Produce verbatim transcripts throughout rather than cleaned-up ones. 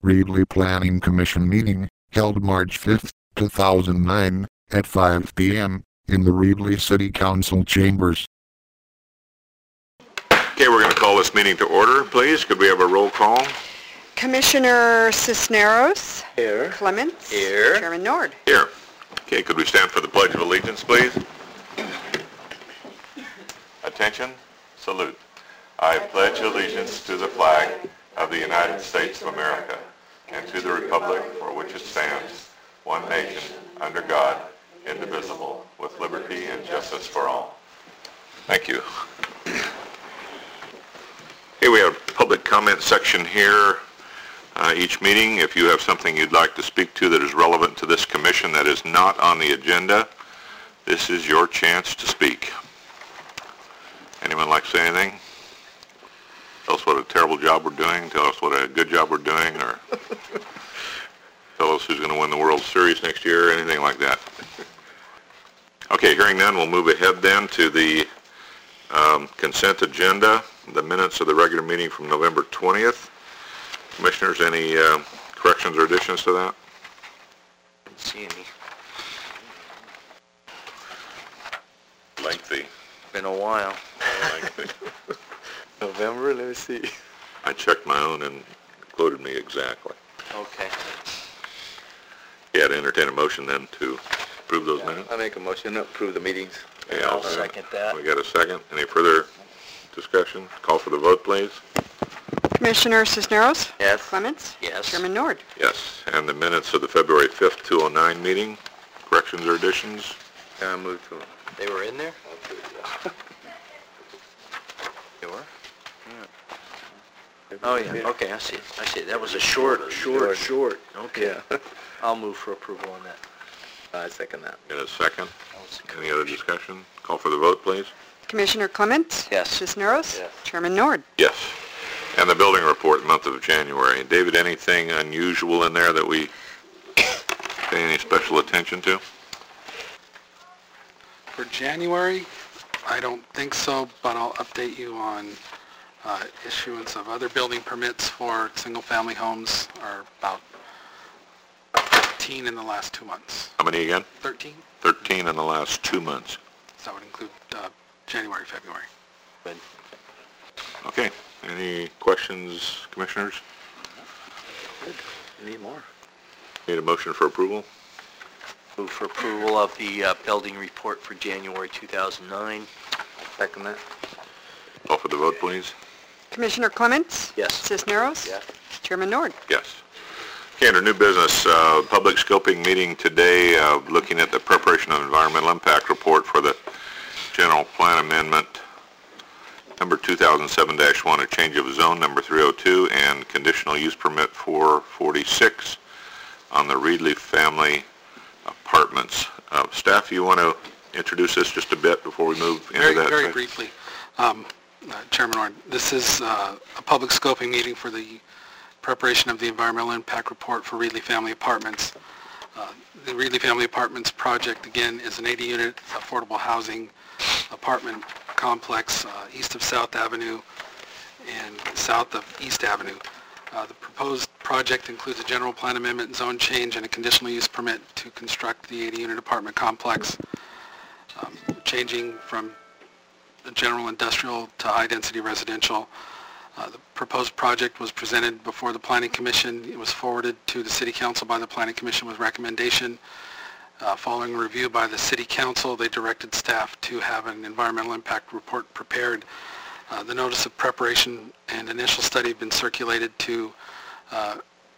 Reedley Planning Commission meeting, held March fifth, two thousand nine, at five p m in the Reedley City Council chambers. Okay, we're going to call this meeting to order, please. Could we have a roll call? Commissioner Cisneros. Here. Clements. Here. Chairman Nord. Here. Okay, could we stand for the Pledge of Allegiance, please? Attention, salute. I pledge allegiance to the flag of the United States of America and to the republic for which it stands, one nation, under God, indivisible, with liberty and justice for all. Thank you. Okay, we have a public comment section here. Uh, each meeting, if you have something you'd like to speak to that is relevant to this commission that is not on the agenda, this is your chance to speak. Anyone like to say anything? Tell us what a terrible job we're doing, tell us what a good job we're doing, or tell us who's going to win the World Series next year, anything like that. Okay, hearing none, we'll move ahead then to the um, consent agenda, the minutes of the regular meeting from November twentieth. Commissioners, any uh, corrections or additions to that? Didn't see any. Lengthy. Been a while. Lengthy. November, let me see. I checked my own and it quoted me exactly. Okay. Yeah, to entertain a motion then to approve those minutes. I make a motion to approve the meetings. Yeah, I'll I'll second that. We got a second. Any further discussion? Call for the vote, please. Commissioner Cisneros. Yes. Clements. Yes. Chairman Nord. Yes. And the minutes of the February fifth, two thousand nine meeting, corrections or additions? I move to. They were in there? They were? Yeah. Oh, yeah. Okay, I see. I see. That was a short, short, short. Okay. Yeah. I'll move for approval on that. I second that. In a second. Any other discussion? Call for the vote, please. Commissioner Clements. Yes. Cisneros. Yes. Chairman Nord. Yes. And the building report, month of January. David, anything unusual in there that we pay any special attention to? For January, I don't think so, but I'll update you on uh, issuance of other building permits for single-family homes are about thirteen in the last two months. How many again? thirteen? thirteen in the last two months. So that would include uh, January, February. Good. Okay. Any questions, commissioners? Good. Need more. Need a motion for approval? Move for approval of the uh, building report for January two thousand nine. Second that. Call for the vote, please. Commissioner Clements. Yes. Cisneros. Yes. Chairman Nord. Yes. Okay, under new business, uh, public scoping meeting today, uh, looking at the preparation of environmental impact report for the general plan amendment number two thousand seven dash one, a change of zone number three oh two, and conditional use permit four forty-six on the Reedley family apartments. Uh, staff, you want to introduce this just a bit before we move into Very, that? very briefly, um, uh, Chairman Nord, this is uh, a public scoping meeting for the preparation of the environmental impact report for Reedley family apartments. Uh, the Reedley family apartments project, again, is an eighty unit affordable housing apartment complex uh, east of South Avenue and south of East Avenue. Uh, the proposed project includes a general plan amendment, zone change, and a conditional use permit to construct the eighty unit apartment complex, um, changing from a general industrial to high-density residential. Uh, the proposed project was presented before the Planning Commission. It was forwarded to the City Council by the Planning Commission with recommendation. Uh, following a review by the City Council, they directed staff to have an environmental impact report prepared. Uh, the notice of preparation and initial study have been circulated to uh,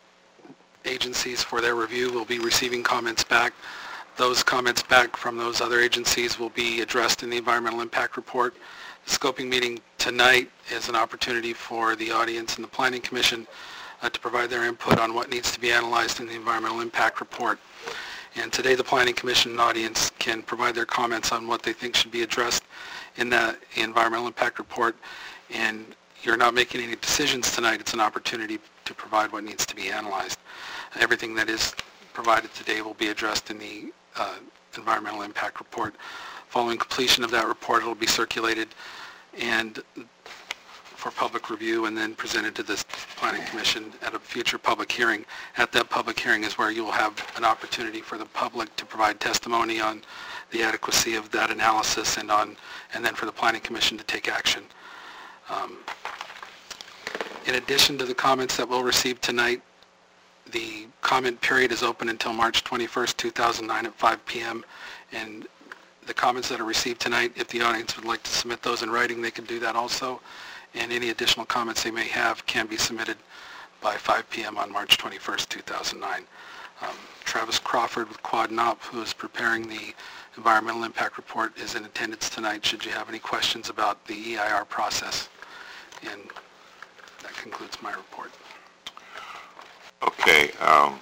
agencies for their review. We'll be receiving comments back. Those comments back from those other agencies will be addressed in the environmental impact report. The scoping meeting tonight is an opportunity for the audience and the Planning Commission uh, to provide their input on what needs to be analyzed in the environmental impact report. And today the Planning Commission and audience can provide their comments on what they think should be addressed in the environmental impact report. And you're not making any decisions tonight. It's an opportunity to provide what needs to be analyzed. Everything that is provided today will be addressed in the uh, environmental impact report. Following completion of that report, it will be circulated, and for public review and then presented to the Planning Commission at a future public hearing. At that public hearing is where you will have an opportunity for the public to provide testimony on the adequacy of that analysis and on, and then for the Planning Commission to take action. Um, in addition to the comments that we'll receive tonight, the comment period is open until March twenty-first, two thousand nine at five p m And the comments that are received tonight, if the audience would like to submit those in writing, they can do that also. And any additional comments they may have can be submitted by five p m on March twenty-first, two thousand nine. Um, Travis Crawford with Quad N O P, who is preparing the environmental impact report, is in attendance tonight should you have any questions about the E I R process. And that concludes my report. Okay. Um,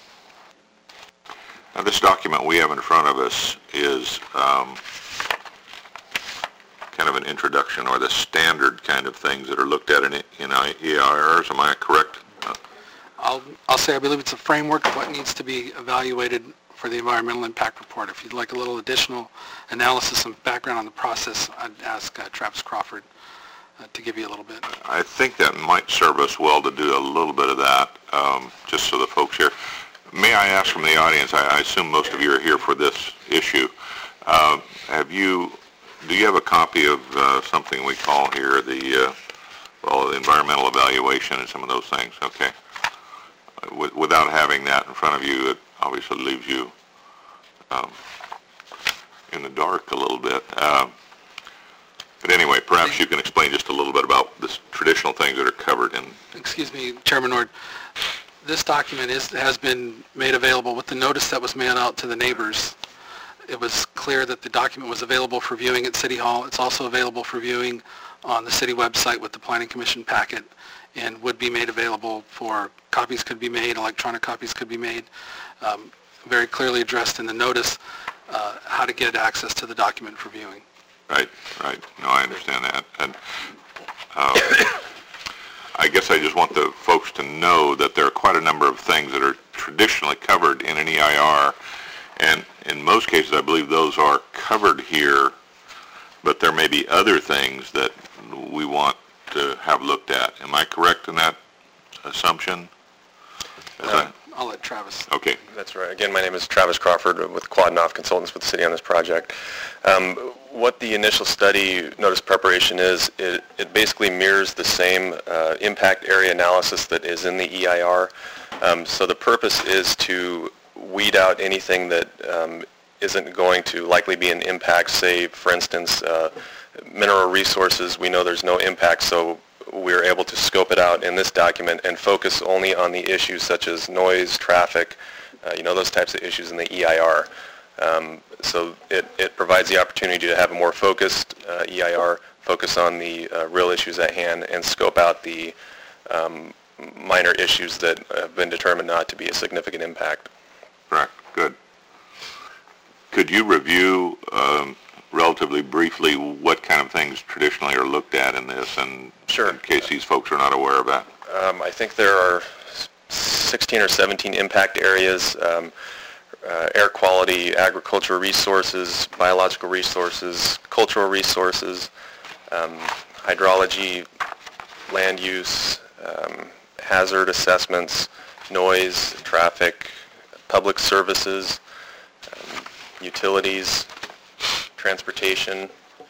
now this document we have in front of us is um, kind of an introduction or the standard kind of things that are looked at in, in E I Rs. Am I correct? Uh, I'll, I'll say I believe it's a framework of what needs to be evaluated for the environmental impact report. If you'd like a little additional analysis and background on the process, I'd ask uh, Travis Crawford uh, to give you a little bit. I think that might serve us well to do a little bit of that, um, just so the folks here. May I ask from the audience, I, I assume most of you are here for this issue. Uh, have you, do you have a copy of uh, something we call here the, uh, well, the environmental evaluation and some of those things? Okay. Uh, without having that in front of you, it obviously leaves you um, in the dark a little bit. Uh, but anyway, perhaps you can explain just a little bit about the traditional things that are covered in. Excuse me, Chairman Nord. This document is, has been made available with the notice that was mailed out to the neighbors. It was clear that the document was available for viewing at City Hall. It's also available for viewing on the city website with the Planning Commission packet and would be made available for, copies could be made, electronic copies could be made. Um, very clearly addressed in the notice uh, how to get access to the document for viewing. Right, right. No, I understand that. And uh, I guess I just want the folks to know that there are quite a number of things that are traditionally covered in an E I R, and in most cases I believe those are covered here, but there may be other things that we want to have looked at. Am I correct in that assumption? Is Uh, that- I'll let Travis. okay. That's right. Again, my name is Travis Crawford with Quad N O P Consultants with the city on this project. Um, what the initial study notice preparation is, it, it basically mirrors the same uh, impact area analysis that is in the E I R. Um, so the purpose is to weed out anything that um, isn't going to likely be an impact, say, for instance, uh, mineral resources. We know there's no impact, so we're able to scope it out in this document and focus only on the issues such as noise, traffic, uh, you know, those types of issues in the E I R. Um, so it, it provides the opportunity to have a more focused uh, E I R, focus on the uh, real issues at hand, and scope out the um, minor issues that have been determined not to be a significant impact. Correct. Good. Could you review um, relatively briefly what kind of things traditionally are looked at in this, and Sure. in case these folks are not aware of that? Um, I think there are sixteen or seventeen impact areas, um, uh, air quality, agricultural resources, biological resources, cultural resources, um, hydrology, land use, um, hazard assessments, noise, traffic, public services, um, utilities, transportation.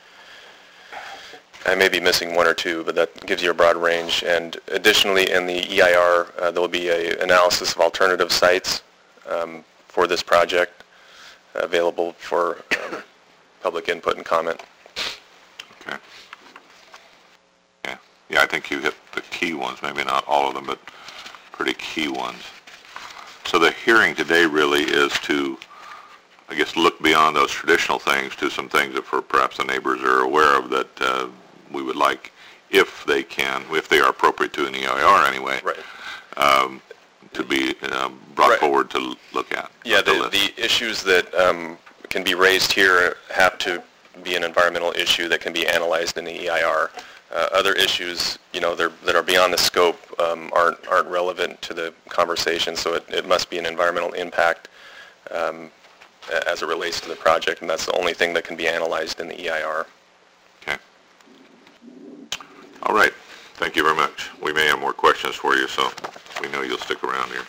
I may be missing one or two, but that gives you a broad range. And additionally, in the E I R, uh, there will be an analysis of alternative sites um, for this project available for um, public input and comment. Okay. Yeah. Yeah, I think you hit the key ones, maybe not all of them, but pretty key ones. So the hearing today really is to, I guess, look beyond those traditional things to some things that for perhaps the neighbors are aware of that uh, we would like, if they can, if they are appropriate to an E I R anyway, Right. um, to be uh, brought Right. forward to look at. Yeah, to the, list. the issues that um, can be raised here have to be an environmental issue that can be analyzed in the E I R. Uh, other issues, you know, they're, that are beyond the scope um, aren't aren't relevant to the conversation, so it, it must be an environmental impact um, as it relates to the project, and that's the only thing that can be analyzed in the E I R. Okay. All right. Thank you very much. We may have more questions for you, so we know you'll stick around here.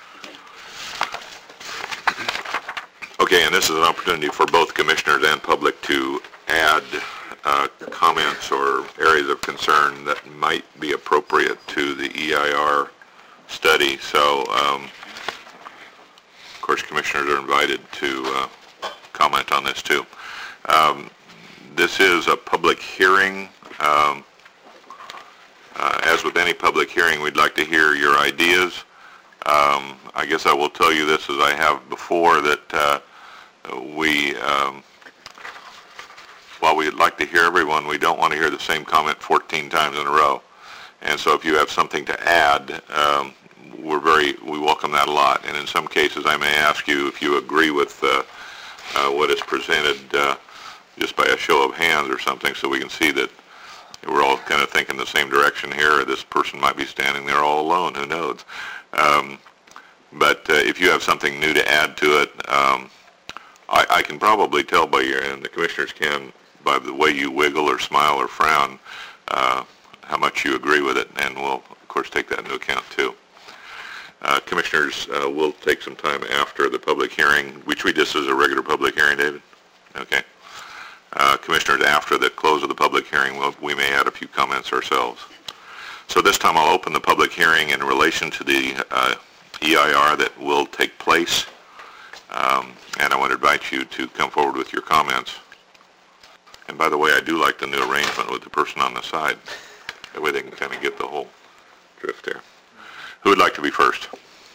Okay, and this is an opportunity for both commissioners and public to add uh, comments or areas of concern that might be appropriate to the E I R study. So, um, of course, commissioners are invited to uh, comment on this too. Um, this is a public hearing. Um, uh, as with any public hearing, we'd like to hear your ideas. Um, I guess I will tell you this as I have before, that uh, we, um, while we'd like to hear everyone, we don't want to hear the same comment fourteen times in a row. And so if you have something to add, um, we're very, we welcome that a lot. And in some cases, I may ask you if you agree with uh, uh, what is presented uh, just by a show of hands or something, so we can see that we're all kind of thinking the same direction here. This person might be standing there all alone, who knows. Um, but uh, if you have something new to add to it, um, I, I can probably tell by your, and the commissioners can, by the way you wiggle or smile or frown, uh, how much you agree with it, and we'll, of course, take that into account, too. Uh, commissioners, uh, we'll take some time after the public hearing. We treat this as a regular public hearing, David? Okay. Uh, commissioners, after the close of the public hearing, we'll, we may add a few comments ourselves. So this time I'll open the public hearing in relation to the uh, E I R that will take place, um, and I want to invite you to come forward with your comments. And by the way, I do like the new arrangement with the person on the side. That way they can kind of get the whole drift there. Who would like to be first?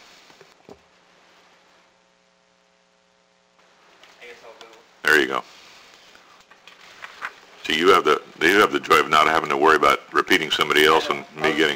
I guess I'll go. There you go. So you have the you have the joy of not having to worry about repeating somebody else and me getting.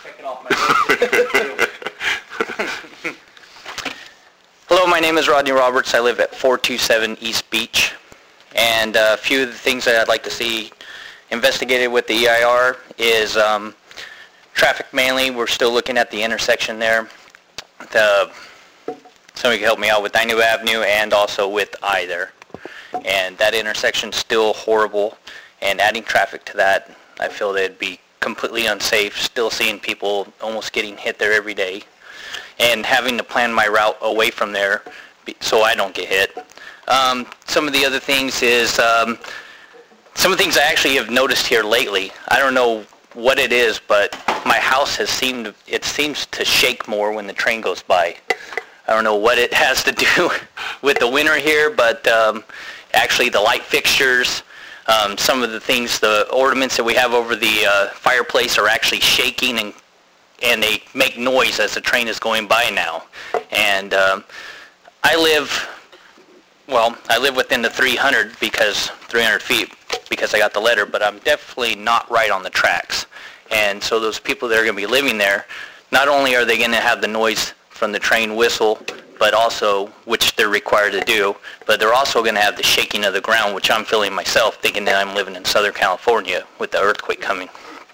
Hello, my name is Rodney Roberts. I live at four two seven East Beach, and a few of the things that I'd like to see investigated with the E I R is um, traffic mainly. We're still looking at the intersection there. The, somebody can help me out with Dinu Avenue and also with I there. And that intersection's still horrible, and adding traffic to that, I feel that it'd be completely unsafe, still seeing people almost getting hit there every day, and having to plan my route away from there so I don't get hit. Um, some of the other things is, um, some of the things I actually have noticed here lately, I don't know what it is, but my house has seemed, it seems to shake more when the train goes by. I don't know what it has to do with the winter here, but um, actually the light fixtures, um, some of the things, the ornaments that we have over the uh, fireplace are actually shaking, and and they make noise as the train is going by now. And um, I live, well, I live within the three hundred because three hundred feet because I got the letter, but I'm definitely not right on the tracks. And so those people that are going to be living there, not only are they going to have the noise from the train whistle, but also, which they're required to do, but they're also going to have the shaking of the ground, which I'm feeling myself, thinking that I'm living in Southern California with the earthquake coming.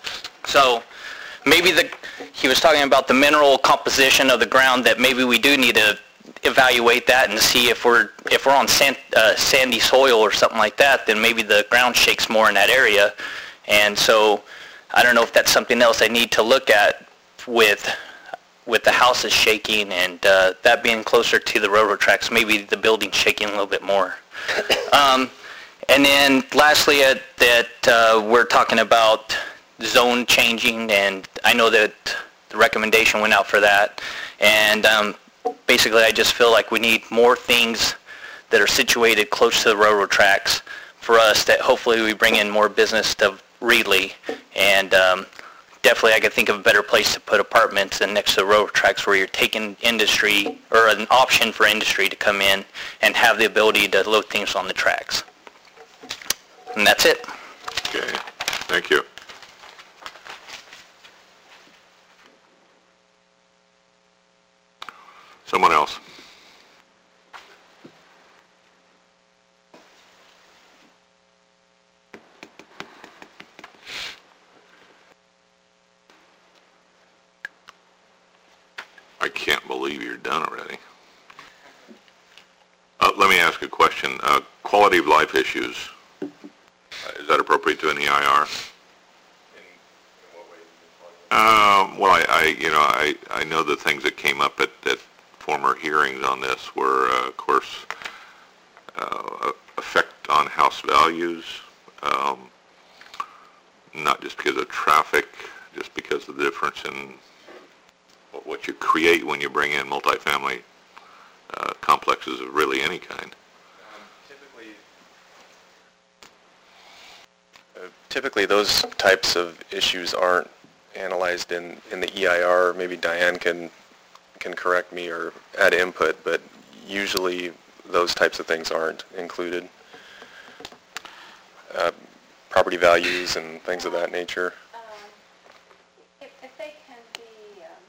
So maybe the, he was talking about the mineral composition of the ground, that maybe we do need to evaluate that and see if we're, if we're on sand, uh, sandy soil or something like that, then maybe the ground shakes more in that area. And so I don't know if that's something else I need to look at with with the houses shaking, and uh, that being closer to the railroad tracks, maybe the building's shaking a little bit more. Um, and then lastly, uh, that uh, we're talking about zone changing, and I know that the recommendation went out for that. And um, basically, I just feel like we need more things that are situated close to the railroad tracks for us, that hopefully we bring in more business to Reedley. And um, definitely I could think of a better place to put apartments than next to the railroad tracks, where you're taking industry, or an option for industry to come in and have the ability to load things on the tracks. And that's it. Okay, thank you. Someone else? I can't believe you're done already. Uh, let me ask a question. Uh, quality of life issues, uh, is that appropriate to an E I R? Um, well, I, I, you know, I, I know the things that came up at, at former hearings on this were, uh, of course, uh, effect on house values, um, not just because of traffic, just because of the difference in what you create when you bring in multifamily uh, complexes of really any kind. Um, typically, uh, typically those types of issues aren't analyzed in, in the E I R. Maybe Diane can can correct me or add input, but usually those types of things aren't included. Uh, property values and things of that nature. Um, if, if they can be um,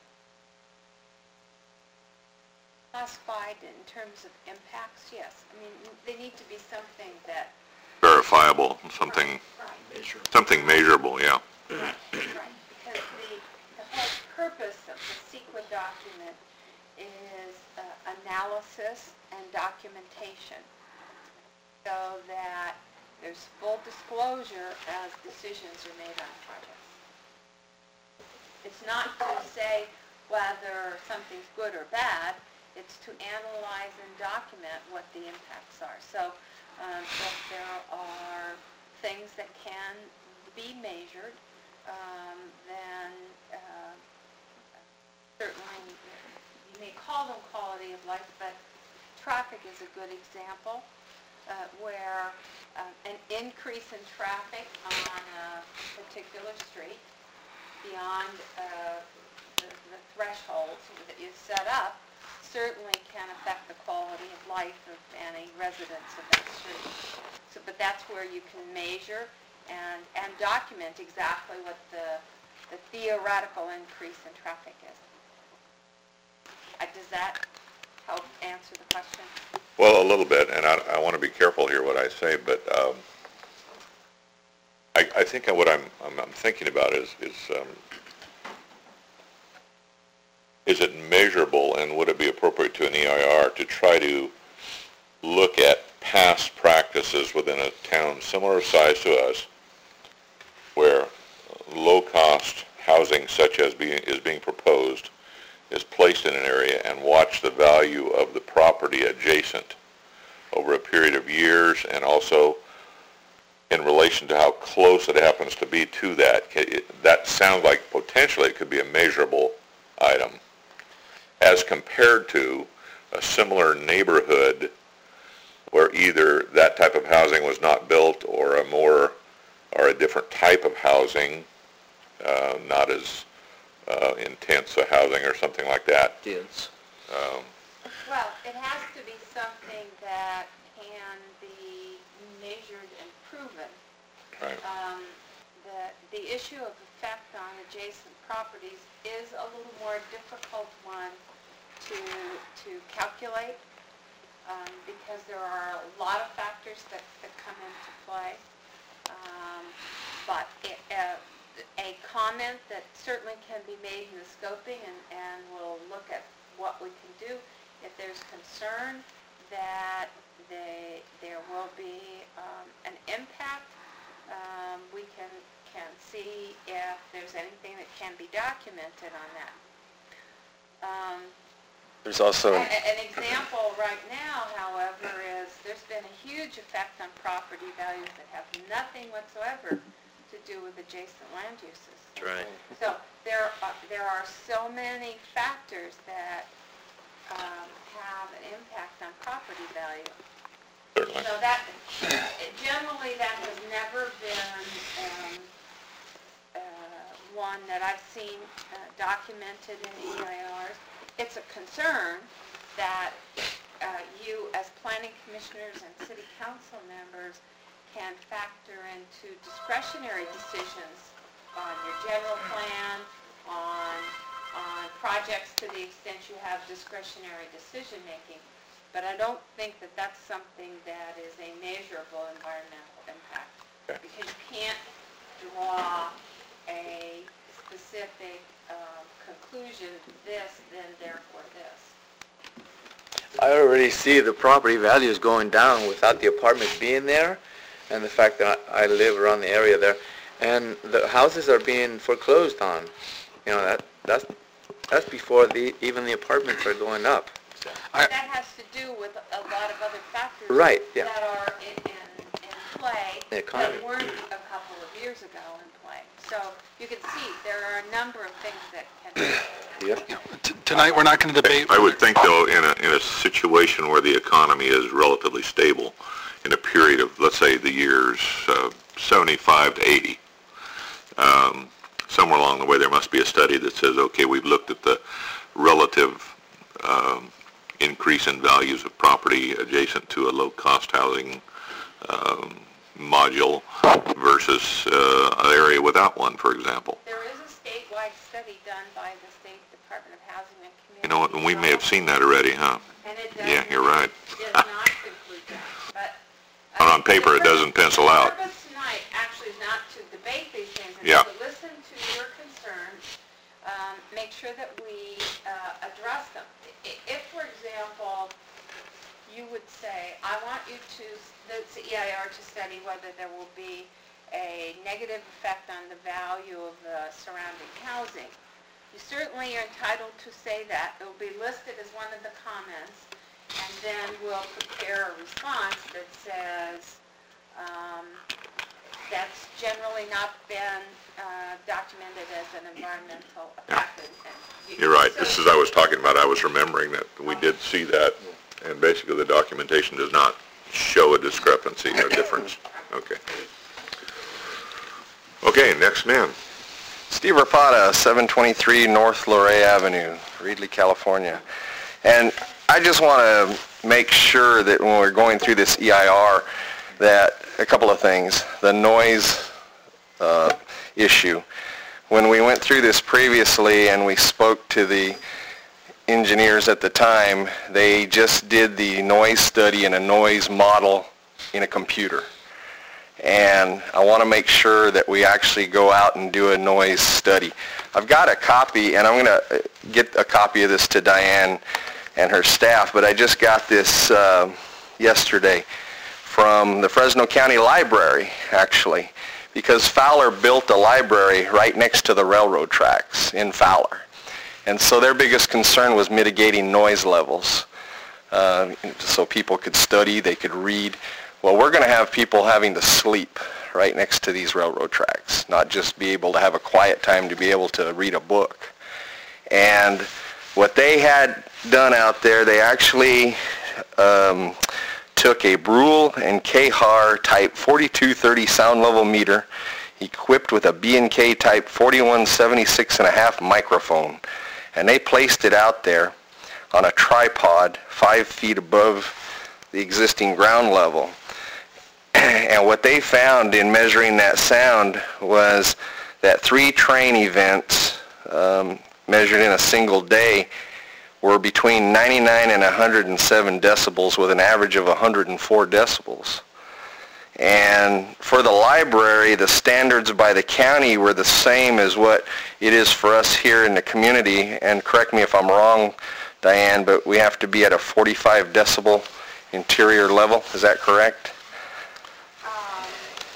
classified in terms of impacts, yes. I mean, they need to be something that... Verifiable, something, Right, right. something measurable, yeah. Right, because the, the whole purpose of the CEQA document is uh, analysis and documentation, so that there's full disclosure as decisions are made on projects. It's not to say whether something's good or bad, it's to analyze and document what the impacts are. So um, if there are things that can be measured, um, then uh, certainly you may call them quality of life, but traffic is a good example uh, where uh, an increase in traffic on a particular street beyond uh, the, the thresholds that you set up certainly can affect the quality of life of any residents of that street. So, but that's where you can measure and, and document exactly what the, the theoretical increase in traffic is. Uh, does that help answer the question? Well, a little bit, and I, I want to be careful here what I say, but um, I, I think what I'm, I'm, I'm thinking about is, is um, is it measurable, and would it be appropriate to an E I R to try to look at past practices within a town similar size to us where low-cost housing such as being, is being proposed is placed in an area, and watch the value of the property adjacent over a period of years, and also in relation to how close it happens to be to that. That sounds like potentially it could be a measurable item as compared to a similar neighborhood where either that type of housing was not built or a more or a different type of housing, uh, not as uh, intense a housing or something like that. Yes. Um, Well, it has to be something that can be measured and proven. right. Um, the, the issue of effect on adjacent properties is a little more difficult one to, to calculate um, because there are a lot of factors that, that come into play. Um, but it, uh, a comment that certainly can be made in the scoping, and, and we'll look at what we can do if there's concern that they, there will be um, an impact. Um, we can, can see if there's anything that can be documented on that. Um, There's also... a- An example right now, however, is there's been a huge effect on property values that have nothing whatsoever to do with adjacent land uses. That's right. So there are, there are so many factors that um, have an impact on property value. Certainly. So that, generally, that has never been um, uh, one that I've seen uh, documented in E I Rs. It's a concern that uh, you, as planning commissioners and city council members, can factor into discretionary decisions on your general plan, on, on projects to the extent you have discretionary decision-making. But I don't think that that's something that is a measurable environmental impact. Okay. Because you can't draw a specific uh, conclusion, this, then therefore this. I already see the property values going down without the apartments being there, and the fact that I live around the area there. and the houses are being foreclosed on. You know, that that's that's before the even the apartments are going up. I- That has to do with a lot of other factors. Right, yeah. That are in, in, in play. The economy. That weren't a couple of years ago in play. So you can see there are a number of things that can. Yep. you know, t- Tonight, we're not going to debate. I would think, though, in a, in a situation where the economy is relatively stable, in a period of, let's say, the years uh, seventy-five to eighty, um, somewhere along the way there must be a study that says, okay, we've looked at the relative um, increase in values of property adjacent to a low-cost housing um, module versus uh, an area without one, for example. There is a statewide study done by the State Department of Housing and Community You know what, and we may have seen that already, huh? And it does. Yeah, you're right. Does not conclude that, but. But uh, on paper, it the doesn't pencil out. The purpose tonight actually is not to debate these things, it's Yeah. to listen to your concerns, um, make sure that we uh, address them. I- If, for example, you would say, I want you to, the E I R to study whether there will be a negative effect on the value of the surrounding housing. You certainly are entitled to say that. It will be listed as one of the comments, and then we'll prepare a response that says, um, that's generally not been uh, documented as an environmental effect. And- and you- You're right. so- Just as I was talking about, I was remembering that we did see that, and basically the documentation does not show a discrepancy or difference. Okay. Okay, next man. Steve Rapata, seven twenty-three North Luray Avenue, Reedley, California. And I just want to make sure that when we're going through this E I R, that a couple of things. The noise uh, issue. When we went through this previously and we spoke to the engineers at the time, they just did the noise study and a noise model in a computer. And I want to make sure that we actually go out and do a noise study. I've got a copy, and I'm going to get a copy of this to Diane and her staff, but I just got this uh, yesterday from the Fresno County Library, actually, because Fowler built a library right next to the railroad tracks in Fowler. And so their biggest concern was mitigating noise levels, uh, so people could study, they could read. Well, we're going to have people having to sleep right next to these railroad tracks, not just be able to have a quiet time to be able to read a book. And what they had done out there, they actually um, took a Brule and Kahar type forty-two thirty sound level meter equipped with a B and K type forty-one seventy-six and a half microphone. And they placed it out there on a tripod five feet above the existing ground level. And what they found in measuring that sound was that three train events um, measured in a single day were between ninety-nine and one hundred seven decibels with an average of one hundred four decibels. And for the library, the standards by the county were the same as what it is for us here in the community. And correct me if I'm wrong, Diane, but we have to be at a forty-five decibel interior level. Is that correct? Um,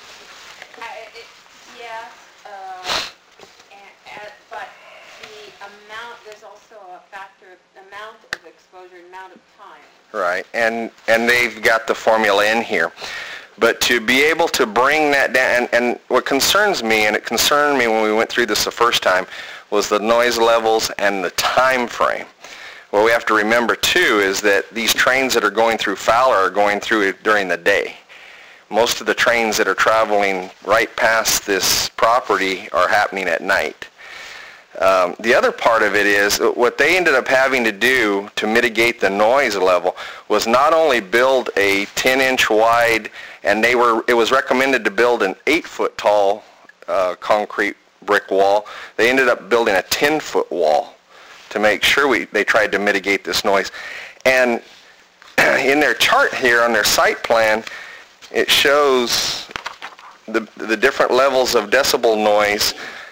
I- it- Yes, uh, and- and- but the amount, there's also a factor of the amount of exposure, amount of time. Right, and and they've got the formula in here. But to be able to bring that down, and, and what concerns me, and it concerned me when we went through this the first time, was the noise levels and the time frame. What we have to remember too is that these trains that are going through Fowler are going through it during the day. Most of the trains that are traveling right past this property are happening at night. Um, the other part of it is what they ended up having to do to mitigate the noise level was not only build a ten inch wide, and they were it was recommended to build an eight foot tall uh, concrete brick wall. They ended up building a ten foot wall to make sure we they tried to mitigate this noise. And in their chart here on their site plan, it shows the the different levels of decibel noise.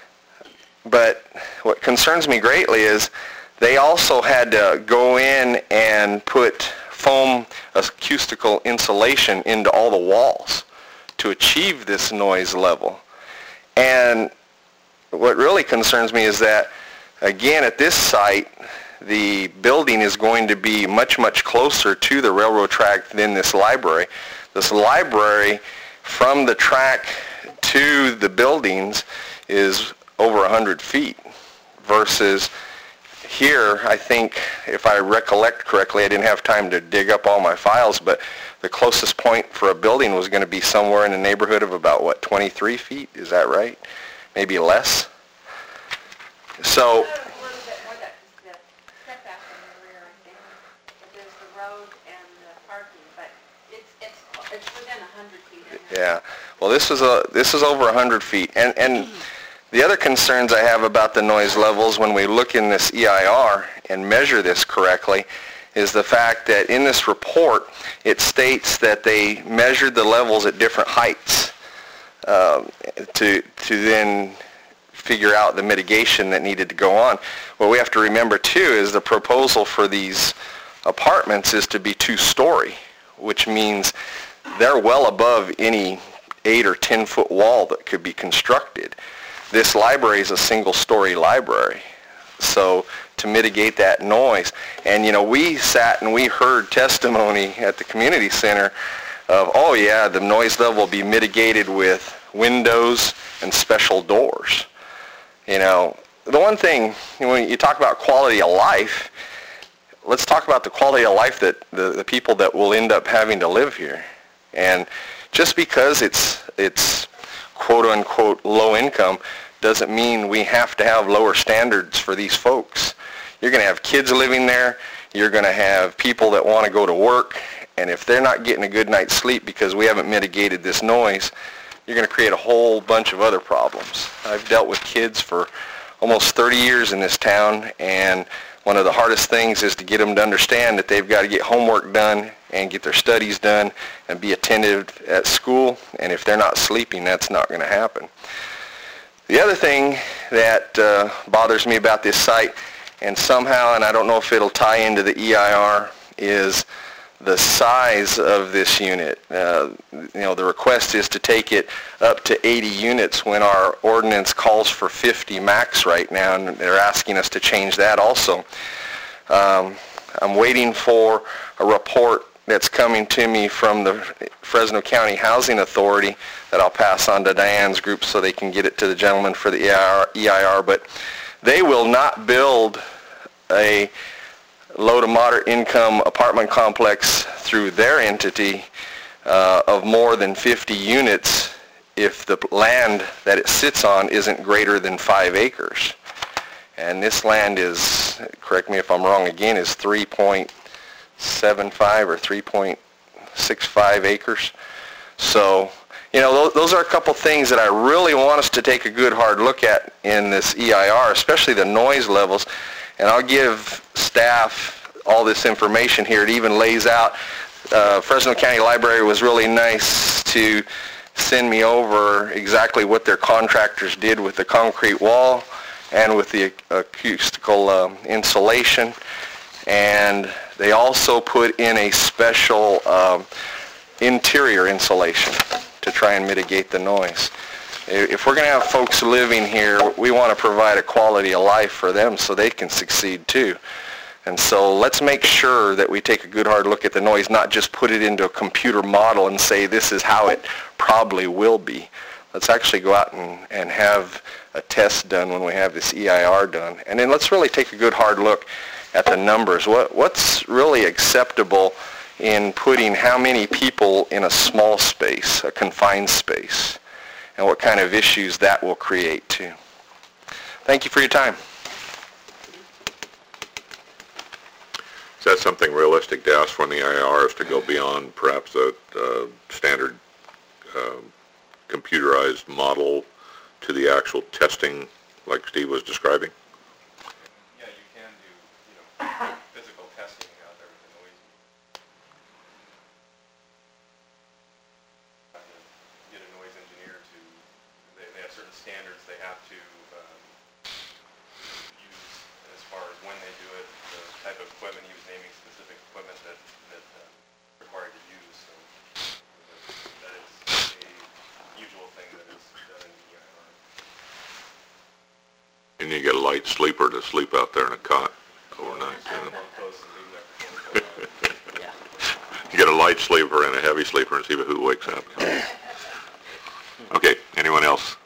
But what concerns me greatly is they also had to go in and put foam acoustical insulation into all the walls to achieve this noise level. And what really concerns me is that, again, at this site, the building is going to be much, much closer to the railroad track than this library. This library, from the track to the buildings, is over one hundred feet, versus here, I think, if I recollect correctly, I didn't have time to dig up all my files, but the closest point for a building was going to be somewhere in the neighborhood of about, what, twenty-three feet? Is that right? Maybe less? So, A little bit more that the setback in the rear, I think, but there's the road and the parking, but it's, it's, it's within a hundred feet. in there. yeah. Well, this is a this is over one hundred feet, and and the other concerns I have about the noise levels when we look in this E I R and measure this correctly is the fact that in this report it states that they measured the levels at different heights um, to to then figure out the mitigation that needed to go on. What we have to remember too is the proposal for these apartments is to be two-story, which means they're well above any eight or ten foot wall that could be constructed. This library is a single-story library, so to mitigate that noise, and you know, we sat and we heard testimony at the community center of, oh yeah, the noise level will be mitigated with windows and special doors. You know, the one thing, when you talk about quality of life, let's talk about the quality of life that the, the people that will end up having to live here. And just because it's it's quote-unquote low income doesn't mean we have to have lower standards for these folks. You're going to have kids living there. You're going to have people that want to go to work. And if they're not getting a good night's sleep because we haven't mitigated this noise, you're going to create a whole bunch of other problems. I've dealt with kids for almost thirty years in this town, and one of the hardest things is to get them to understand that they've got to get homework done and get their studies done and be attentive at school, and if they're not sleeping, that's not going to happen. The other thing that uh, bothers me about this site, and somehow, and I don't know if it'll tie into the E I R, is the size of this unit. Uh, you know, the request is to take it up to eighty units when our ordinance calls for fifty max right now, and they're asking us to change that also. Um, I'm waiting for a report that's coming to me from the Fresno County Housing Authority that I'll pass on to Diane's group so they can get it to the gentleman for the E I R, but they will not build a low to moderate income apartment complex through their entity uh, of more than fifty units if the land that it sits on isn't greater than five acres. And this land is, correct me if I'm wrong again, is three point seven five or three point six five acres. So, you know, those, those are a couple things that I really want us to take a good hard look at in this E I R, especially the noise levels. And I'll give staff all this information here. It even lays out, uh, Fresno County Library was really nice to send me over exactly what their contractors did with the concrete wall and with the acoustical um, insulation. And they also put in a special um, interior insulation to try and mitigate the noise. If we're going to have folks living here, we want to provide a quality of life for them so they can succeed too. And so let's make sure that we take a good hard look at the noise, not just put it into a computer model and say this is how it probably will be. Let's actually go out and, and have a test done when we have this E I R done. And then let's really take a good hard look at the numbers. What, what's really acceptable in putting how many people in a small space, a confined space, and what kind of issues that will create too. Thank you for your time. Is that something realistic to ask for in the E I R, is to go beyond perhaps a uh, standard uh, computerized model to the actual testing like Steve was describing? Yeah, you can do, you know, physical testing out there with the noise. Get a noise engineer to, they, they have certain standards they have to um, use as far as when they do it, the type of equipment. He was naming specific equipment that, that uh, required to use. So that is a usual thing that is done in the E I R. And you get a light sleeper to sleep out there in a cot overnight. You know? You get a light sleeper and a heavy sleeper and see who wakes up. Okay, anyone else?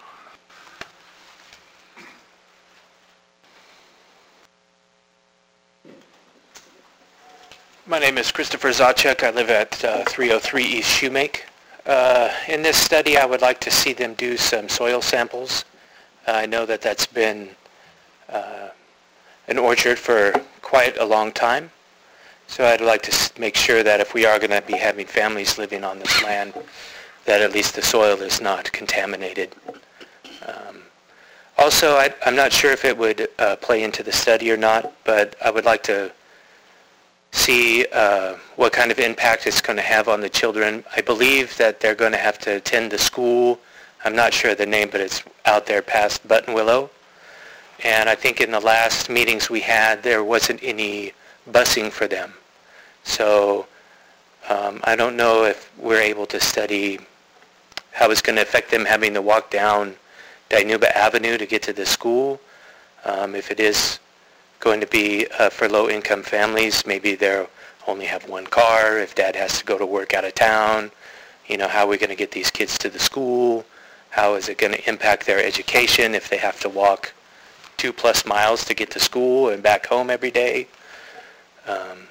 My name is Christopher Zacek. I live at uh, three oh three East Shoemake. Uh, in this study, I would like to see them do some soil samples. Uh, I know that that's been uh, an orchard for quite a long time. So I'd like to s- make sure that if we are going to be having families living on this land, that at least the soil is not contaminated. Um, also, I, I'm not sure if it would uh, play into the study or not, but I would like to see uh, what kind of impact it's going to have on the children. I believe that they're going to have to attend the school. I'm not sure of the name, but it's out there past Buttonwillow. And I think in the last meetings we had, there wasn't any busing for them. So um, I don't know if we're able to study how it's going to affect them having to walk down Dinuba Avenue to get to the school. Um, if it is going to be uh, for low-income families, maybe they'll only have one car. If dad has to go to work out of town, you know, how are we going to get these kids to the school? How is it going to impact their education if they have to walk two plus miles to get to school and back home every day? Um,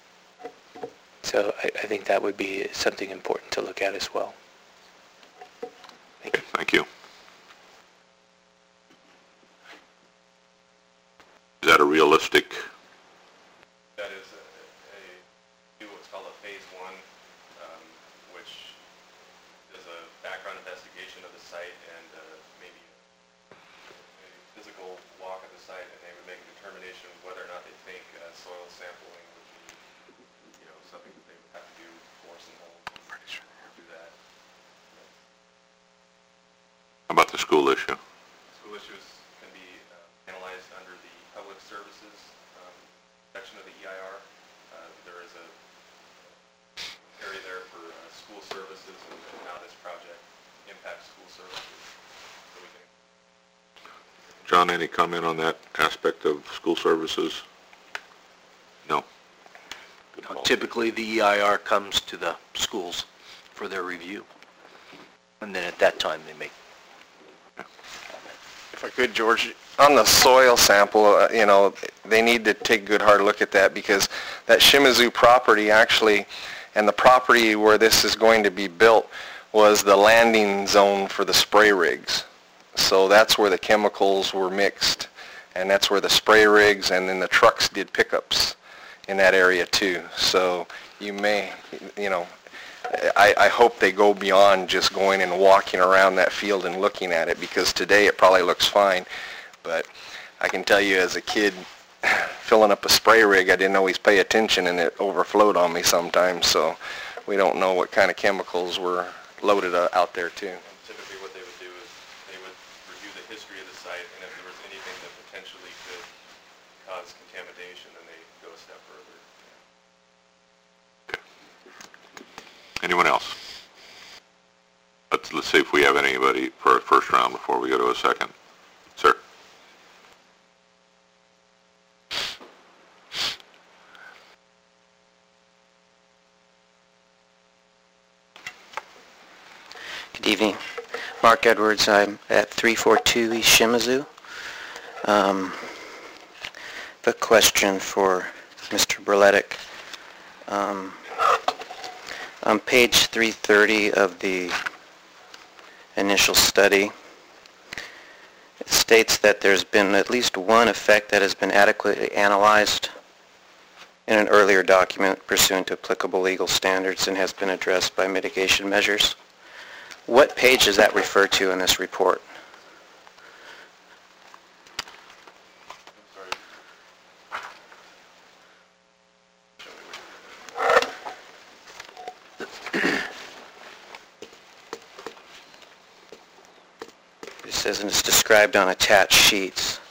so I, I think that would be something important to look at as well. Thank you. Thank you. Is that a realistic? That is a, a, do what's called a phase one, um, which is a background investigation of the site and uh, maybe a physical walk of the site, and they would make a determination of whether or not they think uh, soil sampling would be, you know, something that they would have to do for some homes. Pretty sure they have to do that. How about the school issue? School issues can be uh, analyzed under the public services um, section of the E I R. Uh, there is a area there for uh, school services and, and how this project impacts school services. So we can John, any comment on that aspect of school services? No. Good Now, call. typically, the E I R comes to the schools for their review. And then at that time, they make. If I could, George, on the soil sample, uh, you know, they need to take a good hard look at that, because that Shimizu property actually, and the property where this is going to be built, was the landing zone for the spray rigs. So that's where the chemicals were mixed, and that's where the spray rigs and then the trucks did pickups in that area too. So you may, you know, I, I hope they go beyond just going and walking around that field and looking at it, because today it probably looks fine. But I can tell you, as a kid filling up a spray rig, I didn't always pay attention, and it overflowed on me sometimes. So we don't know what kind of chemicals were loaded uh, out there too. And typically what they would do is they would review the history of the site, and if there was anything that potentially could cause contamination, then they go a step further. Anyone else? Let's, let's see if we have anybody for a first round before we go to a second. Sir? Good evening. Mark Edwards. I'm at three forty-two East Shimizu. Um, I have a question for Mister Berletic. Um, on page three thirty of the initial study, it states that there's been at least one effect that has been adequately analyzed in an earlier document pursuant to applicable legal standards and has been addressed by mitigation measures. What page does that refer to in this report? It says, and it's described on attached sheets.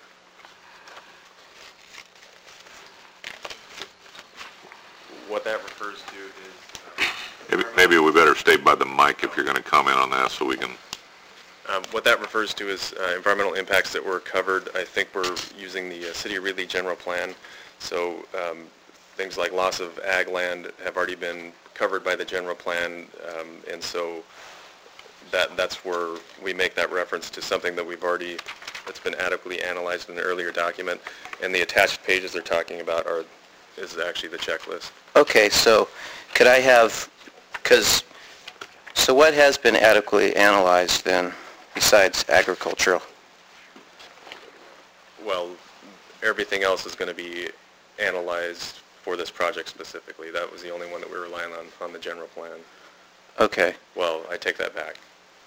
What that refers to is... Maybe, maybe we better stay by the mic if you're going to comment on that, so we can Um, what that refers to is uh, environmental impacts that were covered. I think we're using the uh, City of Reedley General Plan. So um, things like loss of ag land have already been covered by the general plan, um, and so that that's where we make that reference to something that we've already, that's been adequately analyzed in an earlier document. And the attached pages they're talking about are, is actually the checklist. Okay, so could I have, because, so what has been adequately analyzed then, besides agricultural? Well, everything else is going to be analyzed for this project specifically. That was the only one that we were relying on, on the general plan. Okay. Well, I take that back.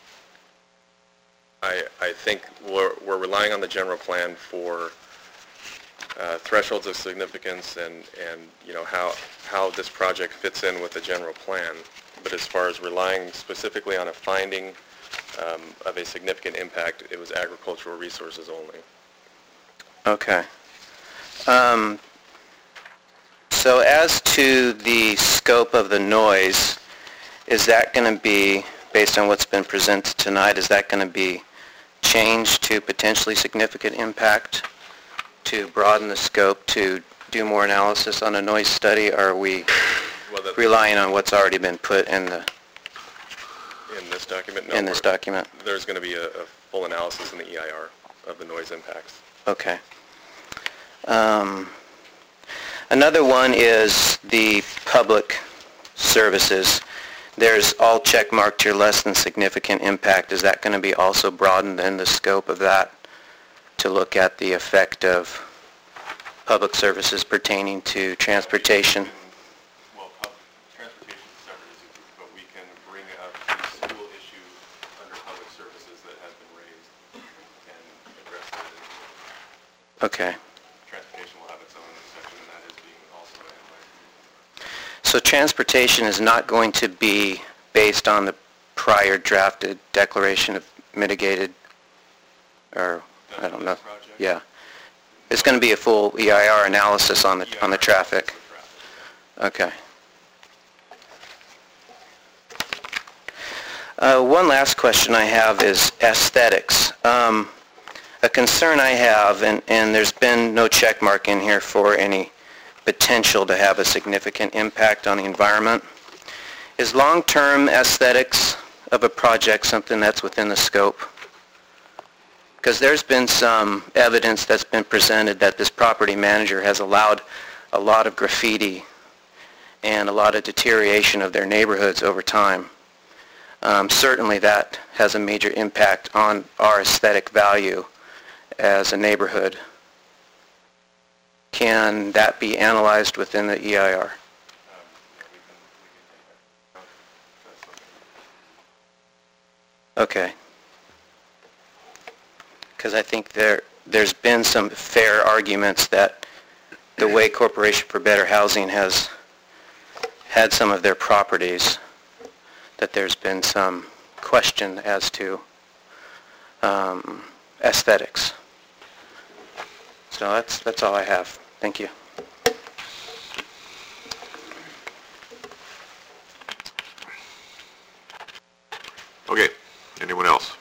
I, I think we're, we're relying on the general plan for uh, thresholds of significance and, and you know, how, how this project fits in with the general plan. But as far as relying specifically on a finding um, of a significant impact, it was agricultural resources only. Okay. Um, so as to the scope of the noise, is that going to be, based on what's been presented tonight, is that going to be changed to potentially significant impact to broaden the scope to do more analysis on a noise study, or are we well, relying on what's already been put in the in this document? No, in this document? There's going to be a, a full analysis in the E I R of the noise impacts. Okay. Um, another one is the public services. There's all check marked here, less than significant impact. Is that going to be also broadened in the scope of that to look at the effect of public services pertaining to transportation? Well, transportation is a separate issue, but we can bring up the school issue under public services that has been raised and address it. Okay. Transportation will have its own section, and that is being also analyzed. So transportation is not going to be based on the prior drafted declaration of mitigated, or I don't know. Yeah. It's going to be a full E I R analysis on the on the traffic. Okay. Uh, one last question I have is aesthetics. Um, a concern I have, and, and there's been no check mark in here for any potential to have a significant impact on the environment. Is long-term aesthetics of a project something that's within the scope? Because there's been some evidence that's been presented that this property manager has allowed a lot of graffiti and a lot of deterioration of their neighborhoods over time. Um, certainly that has a major impact on our aesthetic value as a neighborhood. Can that be analyzed within the E I R? Okay. Because I think there, there's been some fair arguments that the way Corporation for Better Housing has had some of their properties, that there's been some question as to um, aesthetics. So that's, that's all I have. Thank you. Okay. Anyone else?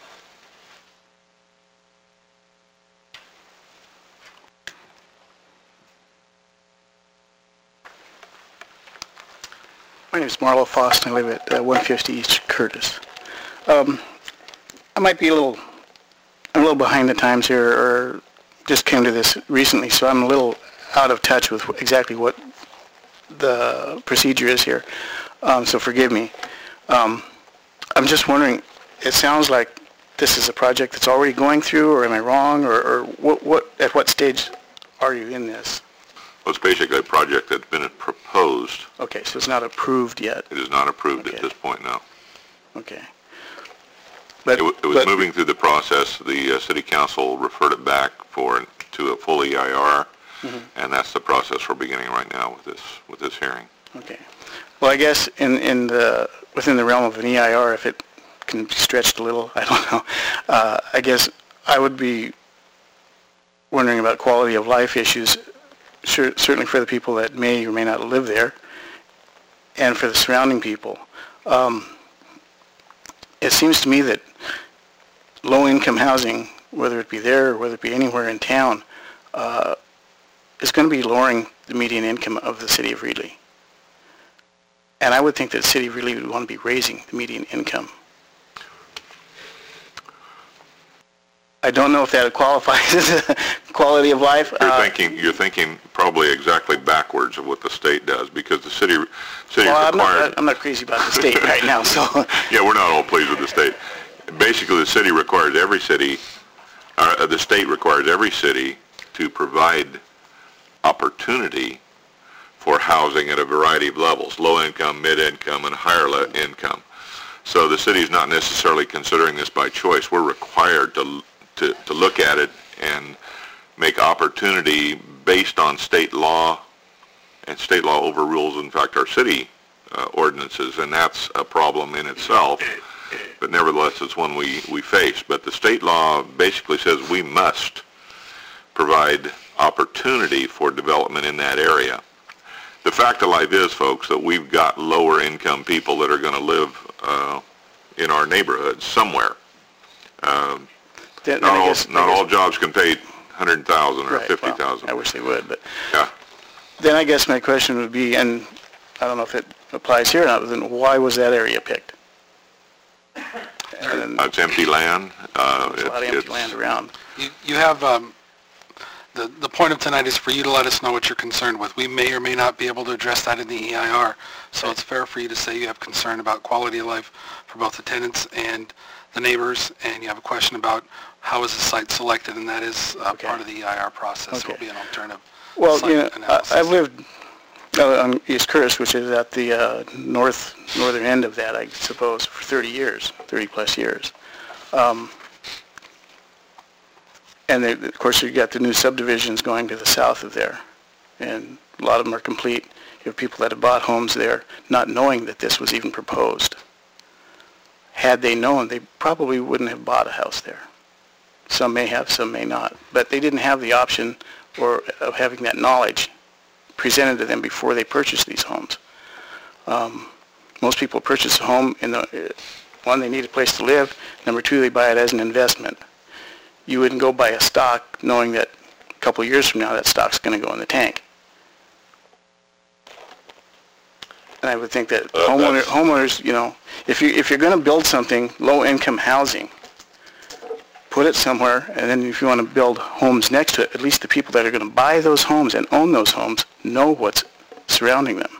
My name is Marlo Faust, and I live at uh, one fifty East Curtis. Um, I might be a little, I'm a little behind the times here, or just came to this recently, so I'm a little out of touch with exactly what the procedure is here. Um, so forgive me. Um, I'm just wondering, it sounds like this is a project that's already going through, or am I wrong, or, or what, what, at what stage are you in this? Well, it's basically a project that's been proposed. Okay, so it's not approved yet. It is not approved Okay. at this point now. Okay. It, w- it was but- moving through the process. The uh, city council referred it back for to a full E I R, Mhm. and that's the process we're beginning right now with this with this hearing. Okay. Well, I guess in, in the, within the realm of an E I R, if it can be stretched a little, I don't know, uh, I guess I would be wondering about quality of life issues, sure, certainly for the people that may or may not live there, and for the surrounding people. Um, it seems to me that low-income housing, whether it be there or whether it be anywhere in town, uh, is going to be lowering the median income of the city of Reedley. And I would think that the city of Reedley would want to be raising the median income. I don't know if that qualifies as a quality of life. You're Uh, thinking, you're thinking probably exactly backwards of what the state does, because the city, city well, I'm requires... not, I'm not crazy about the state right now, so... Yeah, we're not all pleased with the state. Basically, the city requires every city, uh, the state requires every city to provide opportunity for housing at a variety of levels, low income, mid income, and higher le- income. So the city's not necessarily considering this by choice. We're required to, to, to look at it and make opportunity based on state law, and state law overrules, in fact, our city uh, ordinances, and that's a problem in itself. But nevertheless, it's one we, we face. But the state law basically says we must provide opportunity for development in that area. The fact of life is, folks, that we've got lower income people that are going to live uh, in our neighborhoods somewhere. Um, Then- not then I all, guess- I not guess- all jobs can pay one hundred thousand dollars or Right, fifty thousand well, I dollars. wish they would, but... Yeah. Then I guess my question would be, and I don't know if it applies here or not, but then why was that area picked? And Uh, It's empty land. Uh, there's a lot of it- empty it's- land around. You, you have, um, the, the point of tonight is for you to let us know what you're concerned with. We may or may not be able to address that in the E I R, so it's fair for you to say you have concern about quality of life for both the tenants and the neighbors, and you have a question about how is the site selected, and that is uh, Okay. part of the E I R process. Okay. It will be an alternative Well, site you know, I- analysis. I've lived uh, on East Curtis, which is at the uh, north, northern end of that, I suppose, for thirty years, thirty plus years. Um, And they, of course, you've got the new subdivisions going to the south of there, and a lot of them are complete. You have people that have bought homes there not knowing that this was even proposed. Had they known, they probably wouldn't have bought a house there. Some may have, some may not, but they didn't have the option or of having that knowledge presented to them before they purchased these homes. Um, most people purchase a home in the, uh, one, they need a place to live. Number two, they buy it as an investment. You wouldn't go buy a stock knowing that a couple of years from now that stock's going to go in the tank. And I would think that Uh, homeowner, that's- homeowners, you know, if you if you're going to build something, low-income housing, put it somewhere, and then if you want to build homes next to it, at least the people that are going to buy those homes and own those homes know what's surrounding them.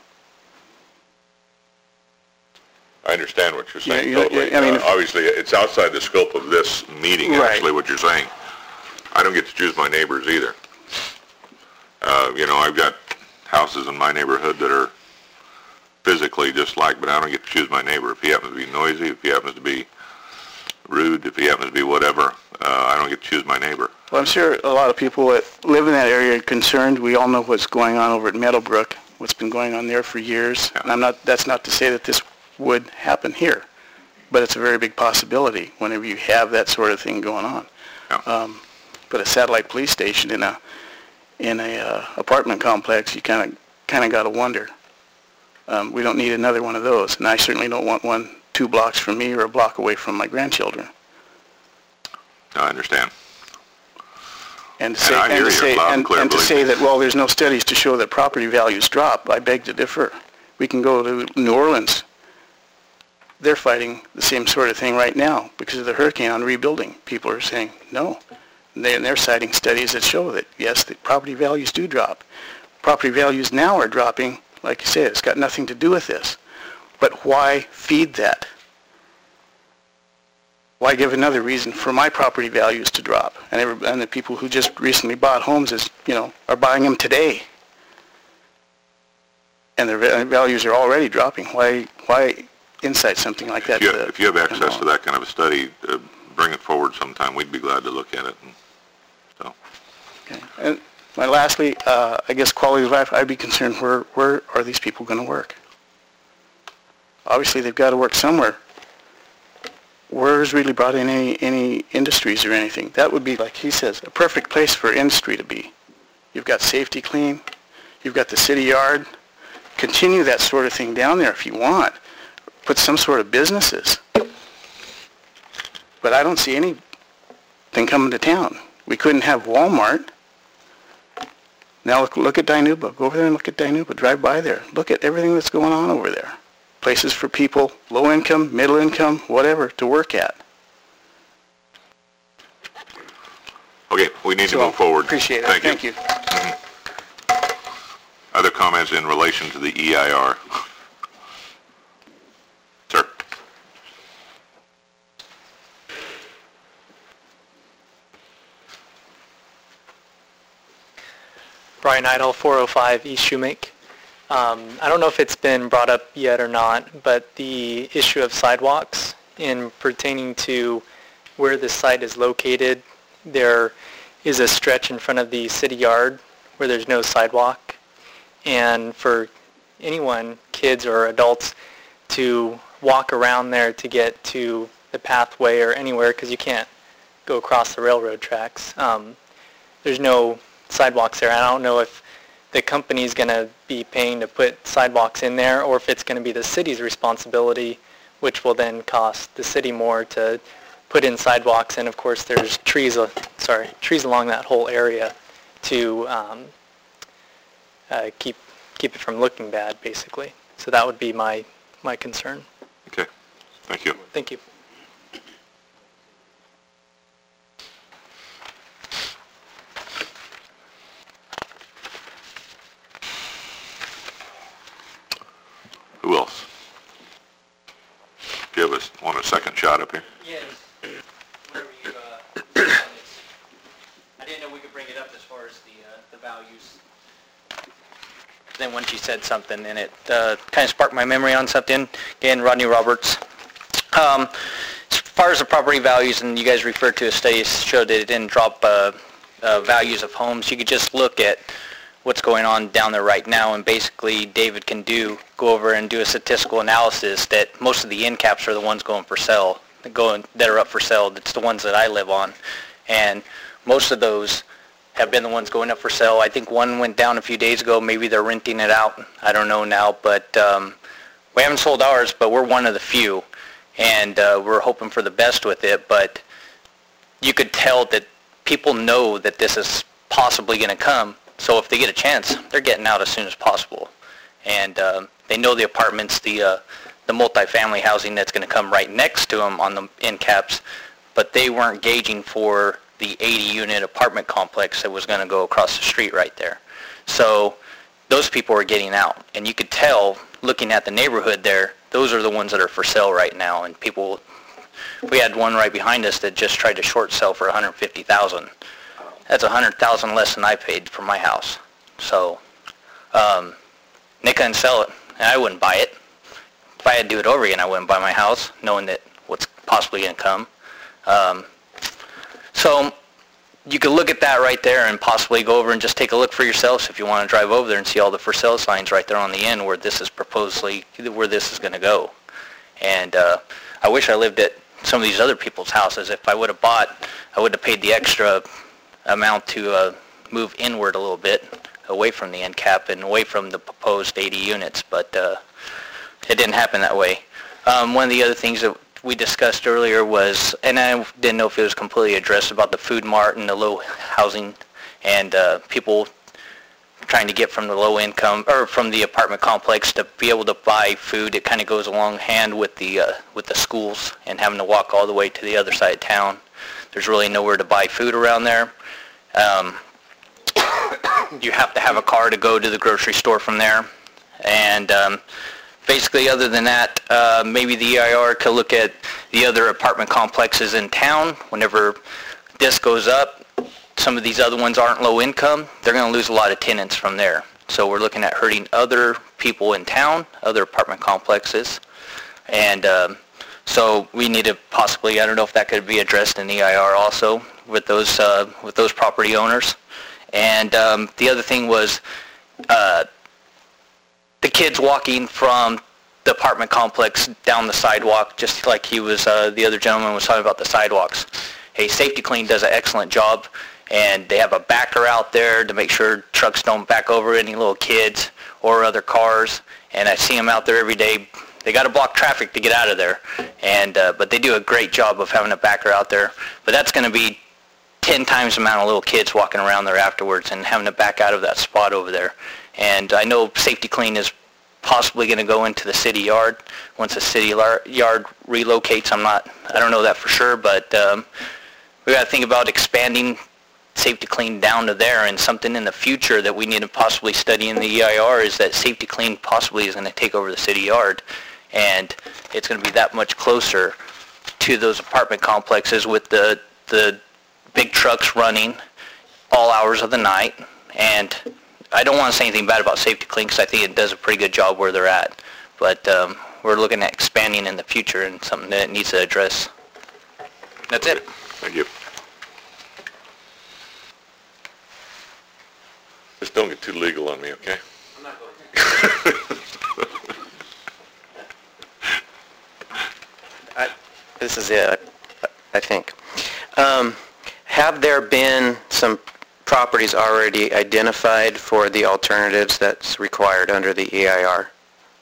I understand what you're saying Yeah, you- totally. I mean, Uh, if- Obviously, it's outside the scope of this meeting, Right. actually, what you're saying. I don't get to choose my neighbors either. Uh, You know, I've got houses in my neighborhood that are physically just like, but I don't get to choose my neighbor. If he happens to be noisy, if he happens to be rude, if he happens to be whatever, uh, I don't get to choose my neighbor. Well, I'm sure a lot of people that live in that area are concerned. We all know what's going on over at Meadowbrook, what's been going on there for years. Yeah. And I'm not, that's not to say that this would happen here, but it's a very big possibility whenever you have that sort of thing going on. Yeah. Um, but a satellite police station in a in a uh, apartment complex, you kind of kind of got to wonder. Um, we don't need another one of those, and I certainly don't want one two blocks from me or a block away from my grandchildren. I understand. And to say, I and hear to you say, loud and and, clear, and to believe say me. that, well, there's no studies to show that property values drop, I beg to differ. We can go to New Orleans. They're fighting the same sort of thing right now because of the hurricane on rebuilding. People are saying no. And they- and they're citing studies that show that, yes, the property values do drop. Property values now are dropping, like you said, it's got nothing to do with this. But why feed that? Why give another reason for my property values to drop? And, every, and the people who just recently bought homes is, you know, are buying them today. And their va- values are already dropping. Why, why incite something like that? If you, to the- if you have access you to know? that kind of a study, uh, bring it forward sometime. We'd be glad to look at it. And so, Okay. And my lastly, uh, I guess quality of life, I'd be concerned where, where are these people going to work? Obviously, they've got to work somewhere. Where's really brought in any, any industries or anything? That would be, like he says, a perfect place for industry to be. You've got safety clean. You've got the city yard. Continue that sort of thing down there if you want. Put some sort of businesses. But I don't see any than coming to town. We couldn't have Walmart. Now look, look at Dinuba. Go over there and look at Dinuba. Drive by there. Look at everything that's going on over there. Places for people, low income, middle income, whatever, to work at. Okay, we need So, to move forward. Appreciate it. Thank Thank you. you. Mhm. Other comments in relation to the E I R? Sir? Brian Idle, four oh five East Shoemake. Um, I don't know if it's been brought up yet or not, but the issue of sidewalks in pertaining to where the site is located, there is a stretch in front of the city yard where there's no sidewalk. And for anyone, kids or adults, to walk around there to get to the pathway or anywhere, because you can't go across the railroad tracks. Um, there's no sidewalks there. I don't know if the company's going to be paying to put sidewalks in there, or if it's going to be the city's responsibility, which will then cost the city more to put in sidewalks. And of course, there's trees, uh, sorry, trees along that whole area to um, uh, keep keep it from looking bad, basically. So that would be my my concern. Okay, thank you. Thank you. Who else? Do you have a, want a second shot up here? Yes. Whenever you, uh, I didn't know we could bring it up as far as the, uh, the values. Then once you said something, and it uh, kind of sparked my memory on something. Again, Rodney Roberts. Um, as far as the property values, and you guys referred to a study showed that it didn't drop uh, uh, values of homes. You could just look at what's going on down there right now, and basically David can do go over and do a statistical analysis that most of the end caps are the ones going for sale, going that are up for sale. That's the ones that I live on, and most of those have been the ones going up for sale. I think one went down a few days ago. Maybe they're renting it out. I don't know now, but um, we haven't sold ours, but we're one of the few, and uh, we're hoping for the best with it. But you could tell that people know that this is possibly going to come. So if they get a chance, they're getting out as soon as possible. And um, they know the apartments, the uh, the multifamily housing that's going to come right next to them on the end caps, but they weren't gauging for the eighty unit apartment complex that was going to go across the street right there. So those people are getting out. And you could tell, looking at the neighborhood there, those are the ones that are for sale right now. And people, we had one right behind us that just tried to short sell for one hundred fifty thousand dollars. That's one hundred thousand dollars less than I paid for my house. So um, they couldn't sell it, and I wouldn't buy it. If I had to do it over again, I wouldn't buy my house, knowing that what's possibly going to come. Um, so you could look at that right there and possibly go over and just take a look for yourselves if you want to drive over there and see all the for sale signs right there on the end where this is proposally, where this is going to go. And uh, I wish I lived at some of these other people's houses. If I would have bought, I would have paid the extra amount to uh, move inward a little bit, away from the end cap and away from the proposed eighty units, but uh, it didn't happen that way. Um, one of the other things that we discussed earlier was, and I didn't know if it was completely addressed, about the food mart and the low housing and uh, people trying to get from the low income or from the apartment complex to be able to buy food. It kind of goes along hand with the uh, with the schools and having to walk all the way to the other side of town. There's really nowhere to buy food around there. Um, you have to have a car to go to the grocery store from there. And um, basically, other than that, uh, maybe the E I R could look at the other apartment complexes in town. Whenever this goes up, some of these other ones aren't low income. They're going to lose a lot of tenants from there. So we're looking at hurting other people in town, other apartment complexes. And um, so we need to possibly, I don't know if that could be addressed in E I R also with those uh, with those property owners. And um, the other thing was uh, the kids walking from the apartment complex down the sidewalk, just like he was, uh, the other gentleman was talking about the sidewalks. Hey, Safety Clean does an excellent job, and they have a backer out there to make sure trucks don't back over any little kids or other cars. And I see them out there every day. They got to block traffic to get out of there, and uh, but they do a great job of having a backer out there. But that's going to be ten times the amount of little kids walking around there afterwards and having to back out of that spot over there. And I know Safety Clean is possibly going to go into the city yard once the city lar- yard relocates. I'm not, I don't know that for sure, but um, we got to think about expanding Safety Clean down to there, and something in the future that we need to possibly study in the E I R is that Safety Clean possibly is going to take over the city yard, and it's going to be that much closer to those apartment complexes with the the big trucks running all hours of the night. And I don't want to say anything bad about Safety Clean because I think it does a pretty good job where they're at, but um, we're looking at expanding in the future and something that it needs to address. That's it. Thank you. Just don't get too legal on me, okay? I'm not going to. I, this is it, I think. Um, have there been some properties already identified for the alternatives that's required under the E I R?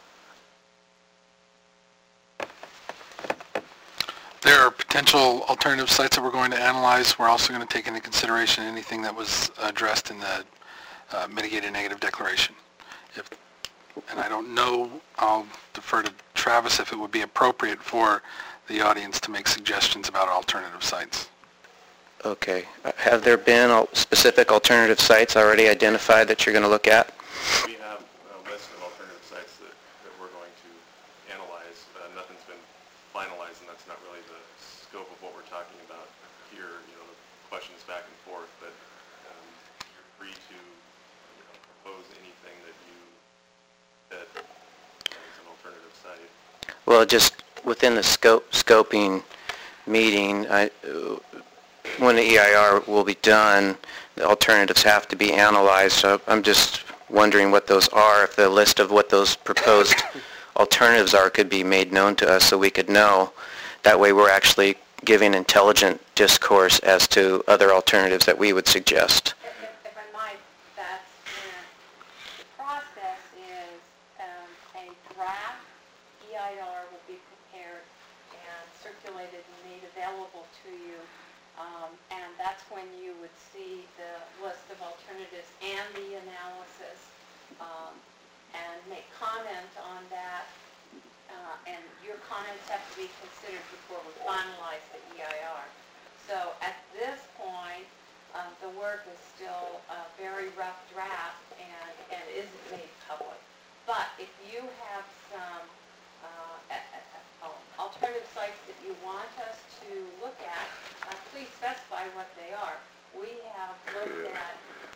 There are potential alternative sites that we're going to analyze. We're also going to take into consideration anything that was addressed in the uh, mitigated negative declaration. If, and I don't know, I'll defer to Travis if it would be appropriate for the audience to make suggestions about alternative sites. Okay. Have there been al- specific alternative sites already identified that you're going to look at? We have a list of alternative sites that, that we're going to analyze. Uh, nothing's been finalized, and that's not really the scope of what we're talking about here. You know, the questions back and forth, but um, you're free to you know, propose anything that you that is an alternative site. Well, just within the scope scoping meeting, I, uh, when the E I R will be done, the alternatives have to be analyzed. So I'm just wondering what those are, if the list of what those proposed alternatives are could be made known to us so we could know. That way we're actually giving intelligent discourse as to other alternatives that we would suggest. If, if I might, that's when the process is um, a draft E I R will be prepared and circulated and made available to you. Um, and that's when you would see the list of alternatives and the analysis um, and make comment on that. Uh, and your comments have to be considered before we finalize the E I R. So at this point, um, the work is still a very rough draft and, and isn't made public. But if you have some uh, a, a, a, alternative sites that you want us to look at, Uh, please specify what they are. We have looked at,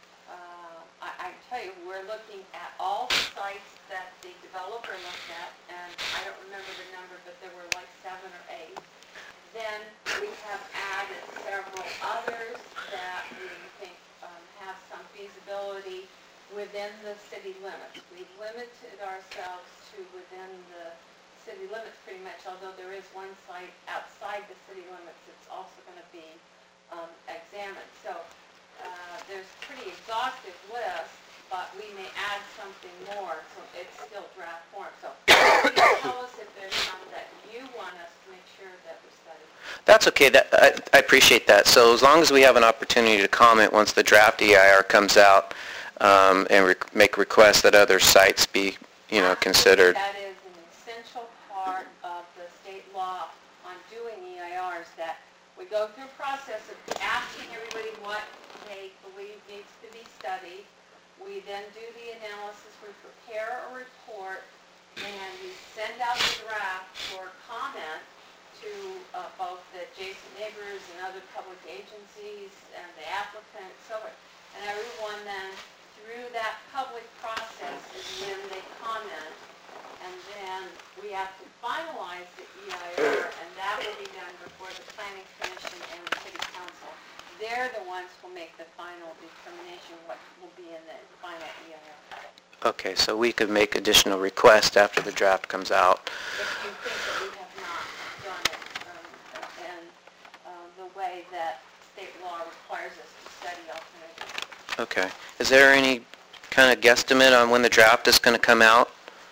uh, I, I tell you, we're looking at all the sites that the developer looked at, and I don't remember the number, but there were like seven or eight. Then we have added several others that we think um, have some feasibility within the city limits. We've limited ourselves to within the city limits pretty much, although there is one site outside the city limits that's also going to be um, examined. So uh, there's a pretty exhaustive list, but we may add something more, so it's still draft form. So please tell us if there's some that you want us to make sure that we study. That's okay. That, I, I appreciate that. So as long as we have an opportunity to comment once the draft E I R comes out um, and re- make requests that other sites be, you know, considered. That is an essential part of the state law on doing E I Rs, that we go through a process of asking everybody what they believe needs to be studied. We then do the analysis, we prepare a report, and we send out the draft for comment to uh, both the adjacent neighbors and other public agencies and the applicant, so on. And everyone then, through that public process, is when they comment, and then we have to finalize the E I R, and that will be done before the Planning Commission and the City Council. They're the ones who will make the final determination what will be in the final E I R. Okay, so we could make additional requests after the draft comes out. If you think that we have not done it um, in uh, the way that state law requires us to study alternatives. Okay. Is there any kind of guesstimate on when the draft is going to come out?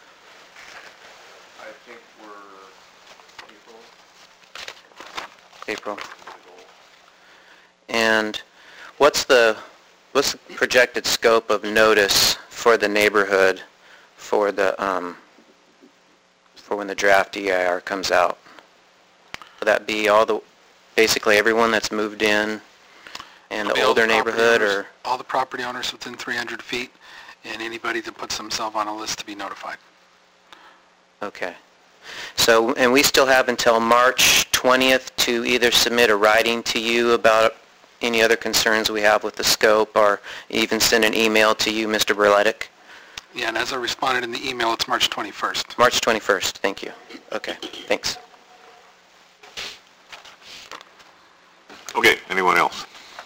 I think we're April. April. And what's the what's the projected scope of notice for the neighborhood for the um, for when the draft E I R comes out? Will that be all the basically everyone that's moved in and It'll be the all older property neighborhood, owners- or all the property owners within three hundred feet, and anybody that puts themselves on a list to be notified. okay? So, and we still have until March twentieth to either submit a writing to you about any other concerns we have with the scope, or even send an email to you, Mister Berletic? Yeah, and as I responded in the email, it's March twenty-first. March twenty-first, thank you. Okay, thanks. Okay, anyone else?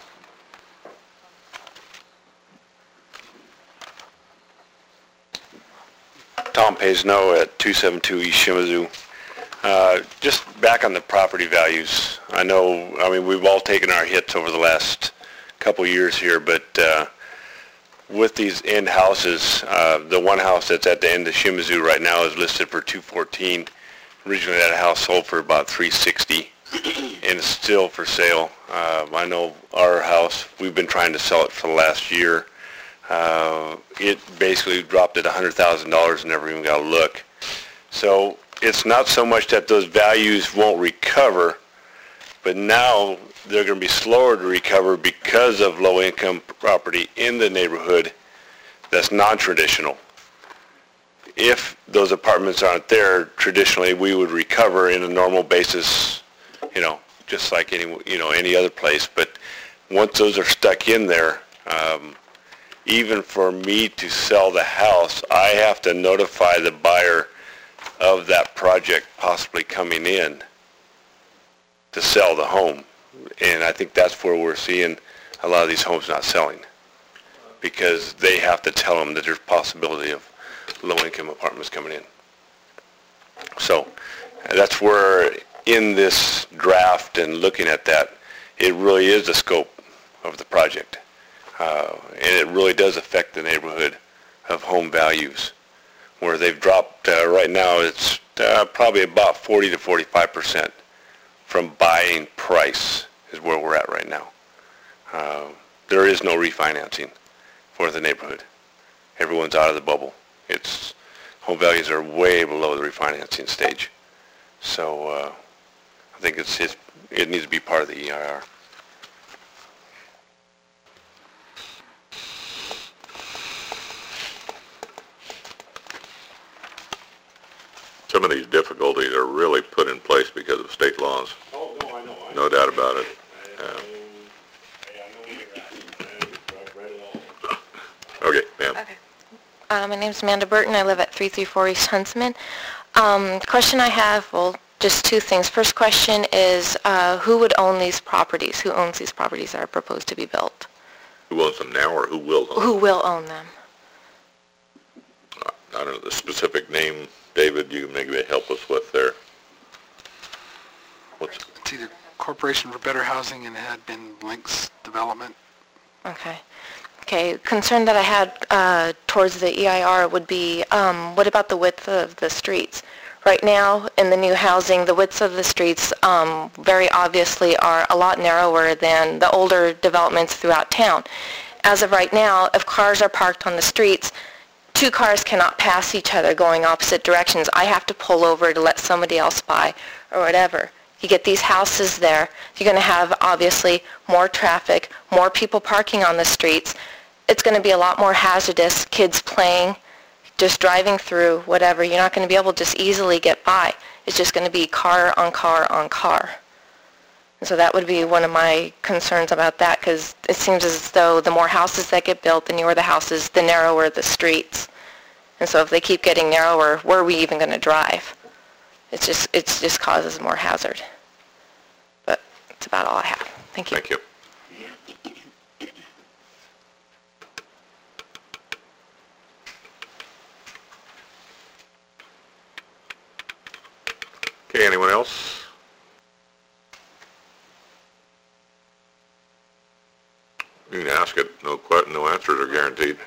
Tom Paisno at two seventy-two East Shimizu. Uh, just back on the property values, I know, I mean, we've all taken our hits over the last couple years here, but uh, with these end houses, uh, the one house that's at the end of Shimizu right now is listed for two fourteen. Originally that house sold for about three sixty, and it's still for sale. Uh, I know our house, we've been trying to sell it for the last year. Uh, it basically dropped at one hundred thousand dollars and never even got a look. So it's not so much that those values won't recover, but now they're going to be slower to recover because of low-income property in the neighborhood that's non-traditional. If those apartments aren't there, traditionally we would recover in a normal basis, you know, just like any, you know, any other place. But once those are stuck in there, um, even for me to sell the house, I have to notify the buyer of that project possibly coming in to sell the home. And I think that's where we're seeing a lot of these homes not selling, because they have to tell them that there's possibility of low-income apartments coming in. So that's where in this draft and looking at that, it really is the scope of the project. Uh, and it really does affect the neighborhood of home values, where they've dropped, uh, right now it's uh, probably about forty to forty-five percent from buying price is where we're at right now. Uh, there is no refinancing for the neighborhood. Everyone's out of the bubble. It's, home values are way below the refinancing stage. So uh, I think it's, it's, it needs to be part of the E I R. Some of these difficulties are really put in place because of state laws. Oh, no, I know. I No doubt about it. Yeah. Okay, ma'am. Okay. Uh, my name is Amanda Burton. I live at three thirty-four East Huntsman. Um, the question I have, well, just two things. First question is, uh, who would own these properties? Who owns these properties that are proposed to be built? Who owns them now, or who will own them? Who will own them? I don't know the specific name, David, you can maybe help us with there. What's, It's either Corporation for Better Housing and it had been Links Development. Okay. Okay, concern that I had uh, towards the E I R would be, um, what about the width of the streets? Right now, in the new housing, the widths of the streets um, very obviously are a lot narrower than the older developments throughout town. As of right now, if cars are parked on the streets, two cars cannot pass each other going opposite directions. I have to pull over to let somebody else by or whatever. You get these houses there, you're going to have obviously more traffic, more people parking on the streets. It's going to be a lot more hazardous, kids playing, just driving through, whatever. You're not going to be able to just easily get by. It's just going to be car on car on car. And so that would be one of my concerns about that, because it seems as though the more houses that get built, the newer the houses, the narrower the streets. And so if they keep getting narrower, where are we even going to drive? It's just, it's just causes more hazard. But that's about all I have. Thank you. Thank you. Okay, anyone else? You can ask it. No que- no answers are guaranteed.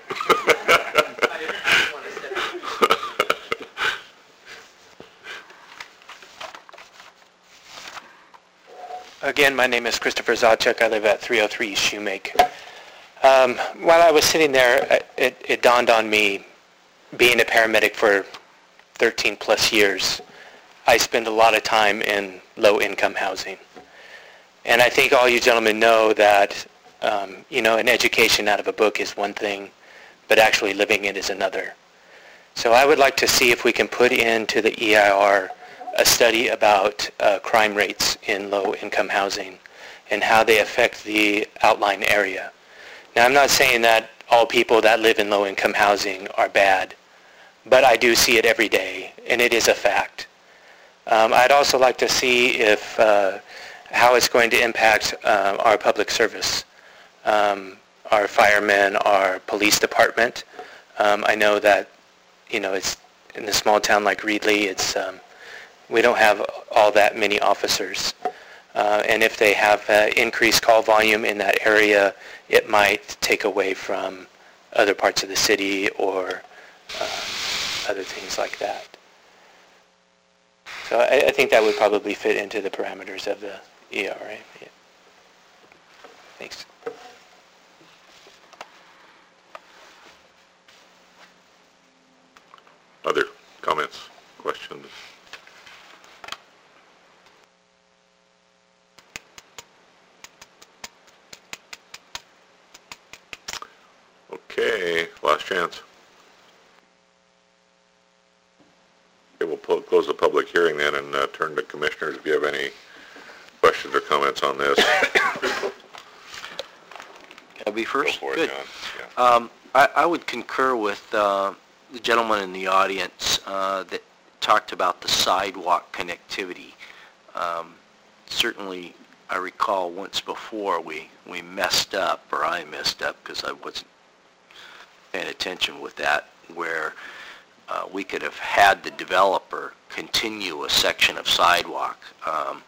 Again, my name is Christopher Zacek. I live at three oh three East Shoemake. Um, while I was sitting there, it, it dawned on me, being a paramedic for thirteen plus years, I spend a lot of time in low-income housing. And I think all you gentlemen know that, um, you know, an education out of a book is one thing, but actually living it is another. So I would like to see if we can put into the E I R a study about uh, crime rates in low-income housing and how they affect the outlying area. Now, I'm not saying that all people that live in low-income housing are bad, but I do see it every day, and it is a fact. Um, I'd also like to see if uh, how it's going to impact uh, our public service, um, our firemen, our police department. Um, I know that, you know, it's in a small town like Reedley, it's um, we don't have all that many officers. Uh, and if they have uh, increased call volume in that area, it might take away from other parts of the city or uh, other things like that. So I, I think that would probably fit into the parameters of the E I R A. Yeah. Thanks. Other comments, questions? Okay, last chance. Okay, we'll po- close the public hearing then and uh, turn to commissioners if you have any questions or comments on this. Can I be first? Go for it, Good. John. Yeah. Um, I, I would concur with uh, the gentleman in the audience uh, that talked about the sidewalk connectivity. Um, certainly, I recall once before we, we messed up, or I messed up because I wasn't paying attention with that, where uh, we could have had the developer continue a section of sidewalk um,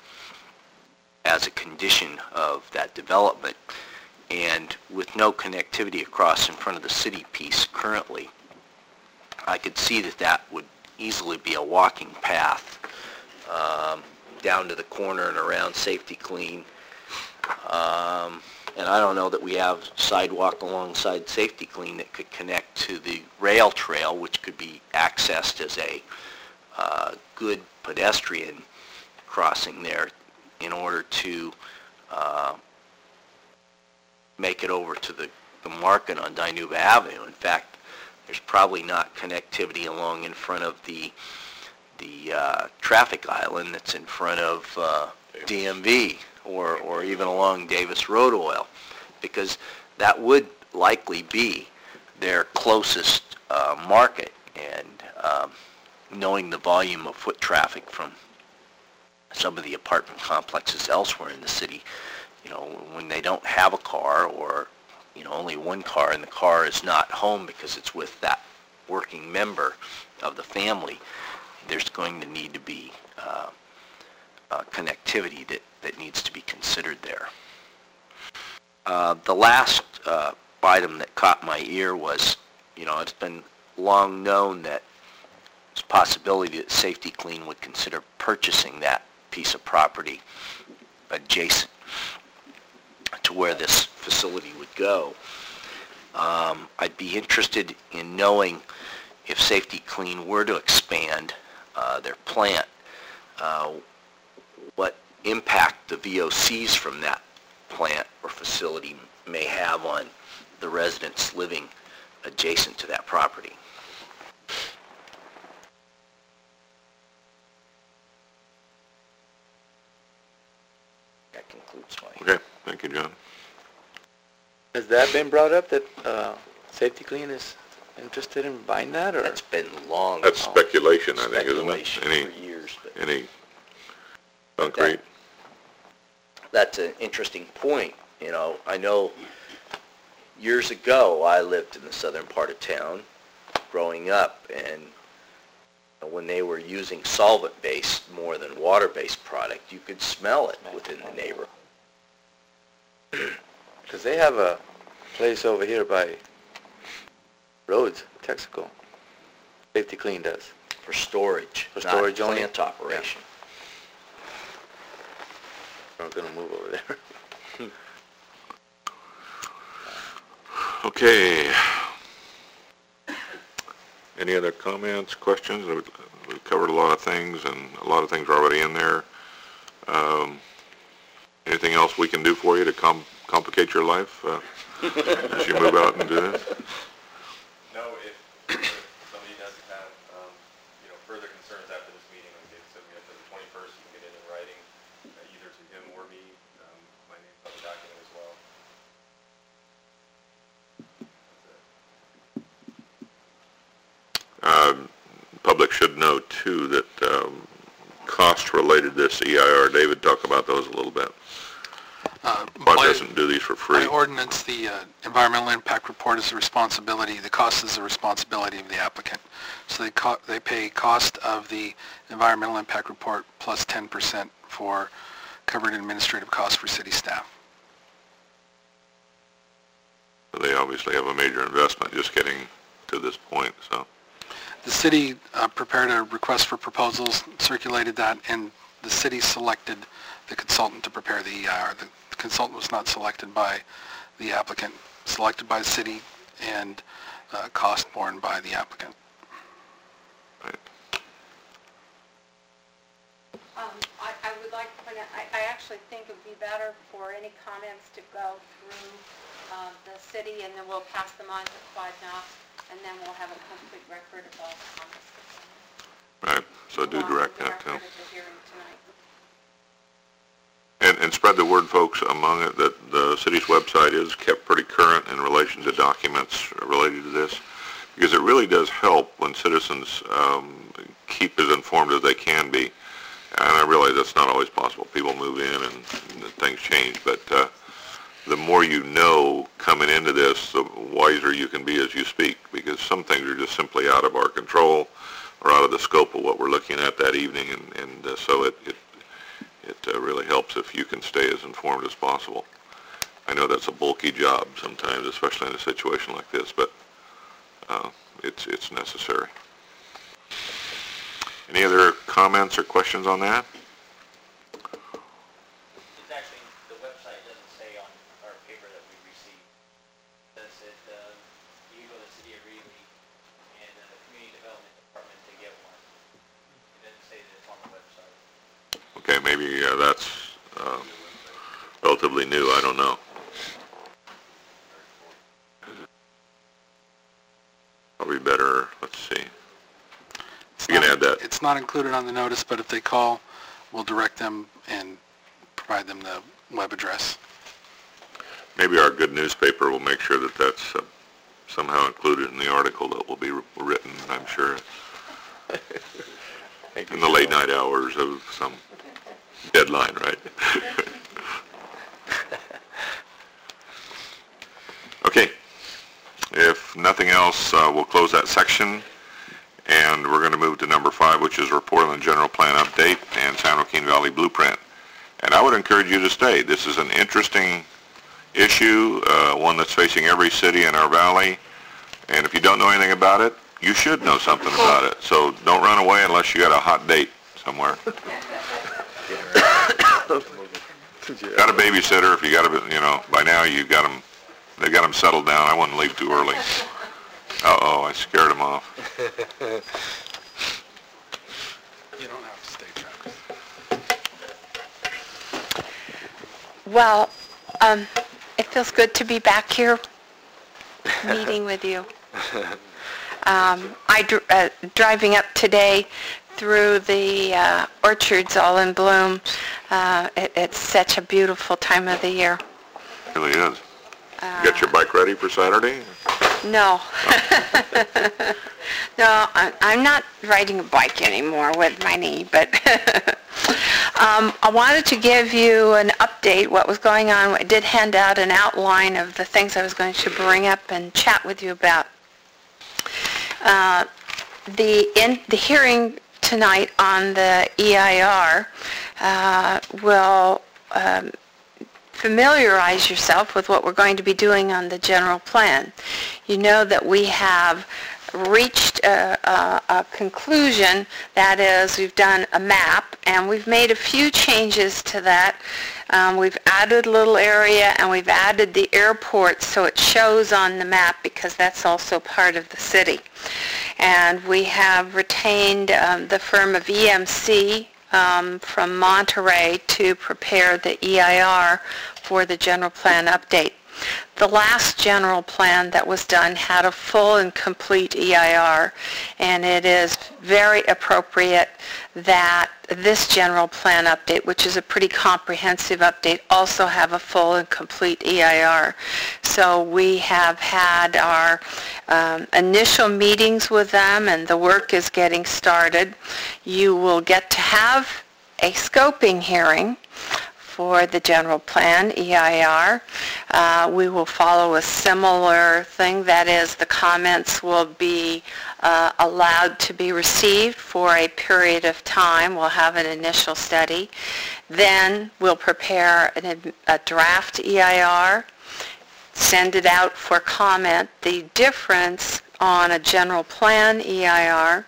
as a condition of that development. And with no connectivity across in front of the city piece currently, I could see that that would easily be a walking path um, down to the corner and around Safety Clean. Um, and I don't know that we have sidewalk alongside Safety Clean that could connect to the rail trail, which could be accessed as a uh, good pedestrian crossing there in order to uh, make it over to the, the market on Dinuba Avenue. In fact, there's probably not connectivity along in front of the the uh, traffic island that's in front of uh, D M V or, or even along Davis Road Oil, because that would likely be their closest uh, market. And um, knowing the volume of foot traffic from some of the apartment complexes elsewhere in the city, you know, when they don't have a car, or, you know, only one car and the car is not home because it's with that working member of the family, there's going to need to be uh, uh, connectivity that, that needs to be considered there. Uh, the last uh, item that caught my ear was, you know, it's been long known that there's a possibility that Safety Clean would consider purchasing that piece of property adjacent to where this facility would go. Um, I'd be interested in knowing if Safety Clean were to expand uh, their plant, uh, what impact the V O Cs from that plant or facility may have on the residents living adjacent to that property. That concludes my... Okay, thank you, John. Has that been brought up, that uh, Safety Clean is interested in buying that, or? That's been long. That's speculation, I think, isn't it? Speculation Any, for years. But any concrete? That's an interesting point. You know, I know years ago I lived in the southern part of town growing up, and when they were using solvent-based more than water-based product, you could smell it within the neighborhood. Because they have a place over here by Rhodes, Texaco. Safety Clean does. For storage, For not storage only? plant operation. We're gonna move over there. Okay. Any other comments, questions? We've we've covered a lot of things, and a lot of things are already in there. Um, anything else we can do for you to com complicate your life uh, as you move out and do this? No, if somebody does have, um, you know, further concerns after this meeting, like they said, we have to the twenty-first, you can get it in writing, uh, either to him or me. Um, my name's on the document as well. Um, public should know too that um, costs related to this E I R, David, talk about those a little bit. Uh, Quad by- doesn't do these for free. By ordinance, the uh, environmental impact report is the responsibility, the cost is the responsibility of the applicant. So they co- they pay cost of the environmental impact report plus ten percent for covered administrative costs for city staff. They obviously have a major investment just getting to this point, so. The city uh, prepared a request for proposals, circulated that, and the city selected the consultant to prepare the E I R. The consultant was not selected by the applicant, selected by the city, and uh, cost borne by the applicant. Right. Um, I, I would like to point out, I, I actually think it would be better for any comments to go through uh, the city, and then we'll pass them on to Quad Knox, and then we'll have a complete record of all the comments. Right, so do Along direct with the that too. record of the hearing tonight. And, and spread the word, folks, among it that the city's website is kept pretty current in relation to documents related to this, because it really does help when citizens um, keep as informed as they can be. And I realize that's not always possible. People move in and things change, but uh, the more you know coming into this, the wiser you can be as you speak, because some things are just simply out of our control or out of the scope of what we're looking at that evening, and, and uh, so it, it, it uh, really helps if you can stay as informed as possible. I know that's a bulky job sometimes, especially in a situation like this, but uh, it's, it's necessary. Any other comments or questions on that? It's actually, the website doesn't say on our paper that we received. It says that um, you go to the City of Reedley and uh, the Community Development Department to get one. It doesn't say that it's on the website. Okay, maybe uh, that's uh, relatively new, I don't know. Probably better, let's see. It's You can not- add that. It's not included on the notice, but if they call, we'll direct them and provide them the web address. Maybe our good newspaper will make sure that that's uh, somehow included in the article that will be written, I'm sure, in the late night hours of some deadline, right? Okay. If nothing else, uh, we'll close that section, and we're going to move to number five, which is report on the general plan update and San Joaquin Valley blueprint. And I would encourage you to stay. This is an interesting issue, uh, one that's facing every city in our valley, and if you don't know anything about it, you should know something about it. So don't run away unless you got a hot date somewhere. Got a babysitter. If you got a, you know, by now you got them. They got them settled down. I wouldn't leave too early. Uh-oh, I scared them off. You don't have to stay, Travis. Well, um, it feels good to be back here meeting with you. Um, I dr- uh, driving up today through the uh, orchards all in bloom. Uh, it, it's such a beautiful time of the year. It really is. You got your bike ready for Saturday? No. No, I- I'm not riding a bike anymore with my knee, but um, I wanted to give you an update what was going on. I did hand out an outline of the things I was going to bring up and chat with you about. Uh, the, in, the hearing tonight on the E I R uh, will um, familiarize yourself with what we're going to be doing on the general plan. You know that we have reached a, a, a conclusion. That is, we've done a map, and we've made a few changes to that. Um, we've added a little area, and we've added the airport so it shows on the map, because that's also part of the city. And we have retained um, the firm of E M C um, from Monterey to prepare the E I R for the general plan update. The last general plan that was done had a full and complete E I R, and it is very appropriate that this general plan update, which is a pretty comprehensive update, also have a full and complete E I R. So we have had our um, initial meetings with them, and the work is getting started. You will get to have a scoping hearing for the general plan, E I R. Uh, we will follow a similar thing, that is, the comments will be uh, allowed to be received for a period of time. We'll have an initial study. Then we'll prepare an, a draft E I R, send it out for comment. The difference on a general plan E I R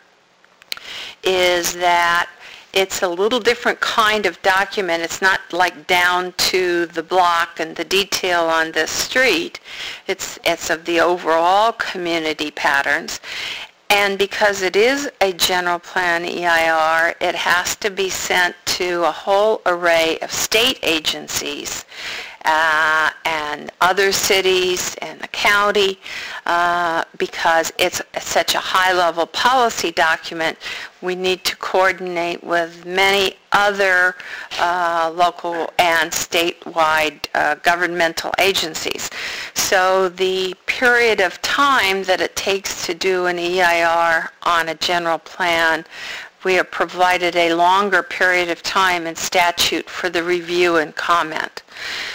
is that it's a little different kind of document. It's not like down to the block and the detail on this street. It's, it's of the overall community patterns. And because it is a general plan E I R, it has to be sent to a whole array of state agencies uh, and other cities and the county uh, because it's such a high-level policy document. We need to coordinate with many other uh, local and statewide uh, governmental agencies. So the period of time that it takes to do an E I R on a general plan, we have provided a longer period of time in statute for the review and comment.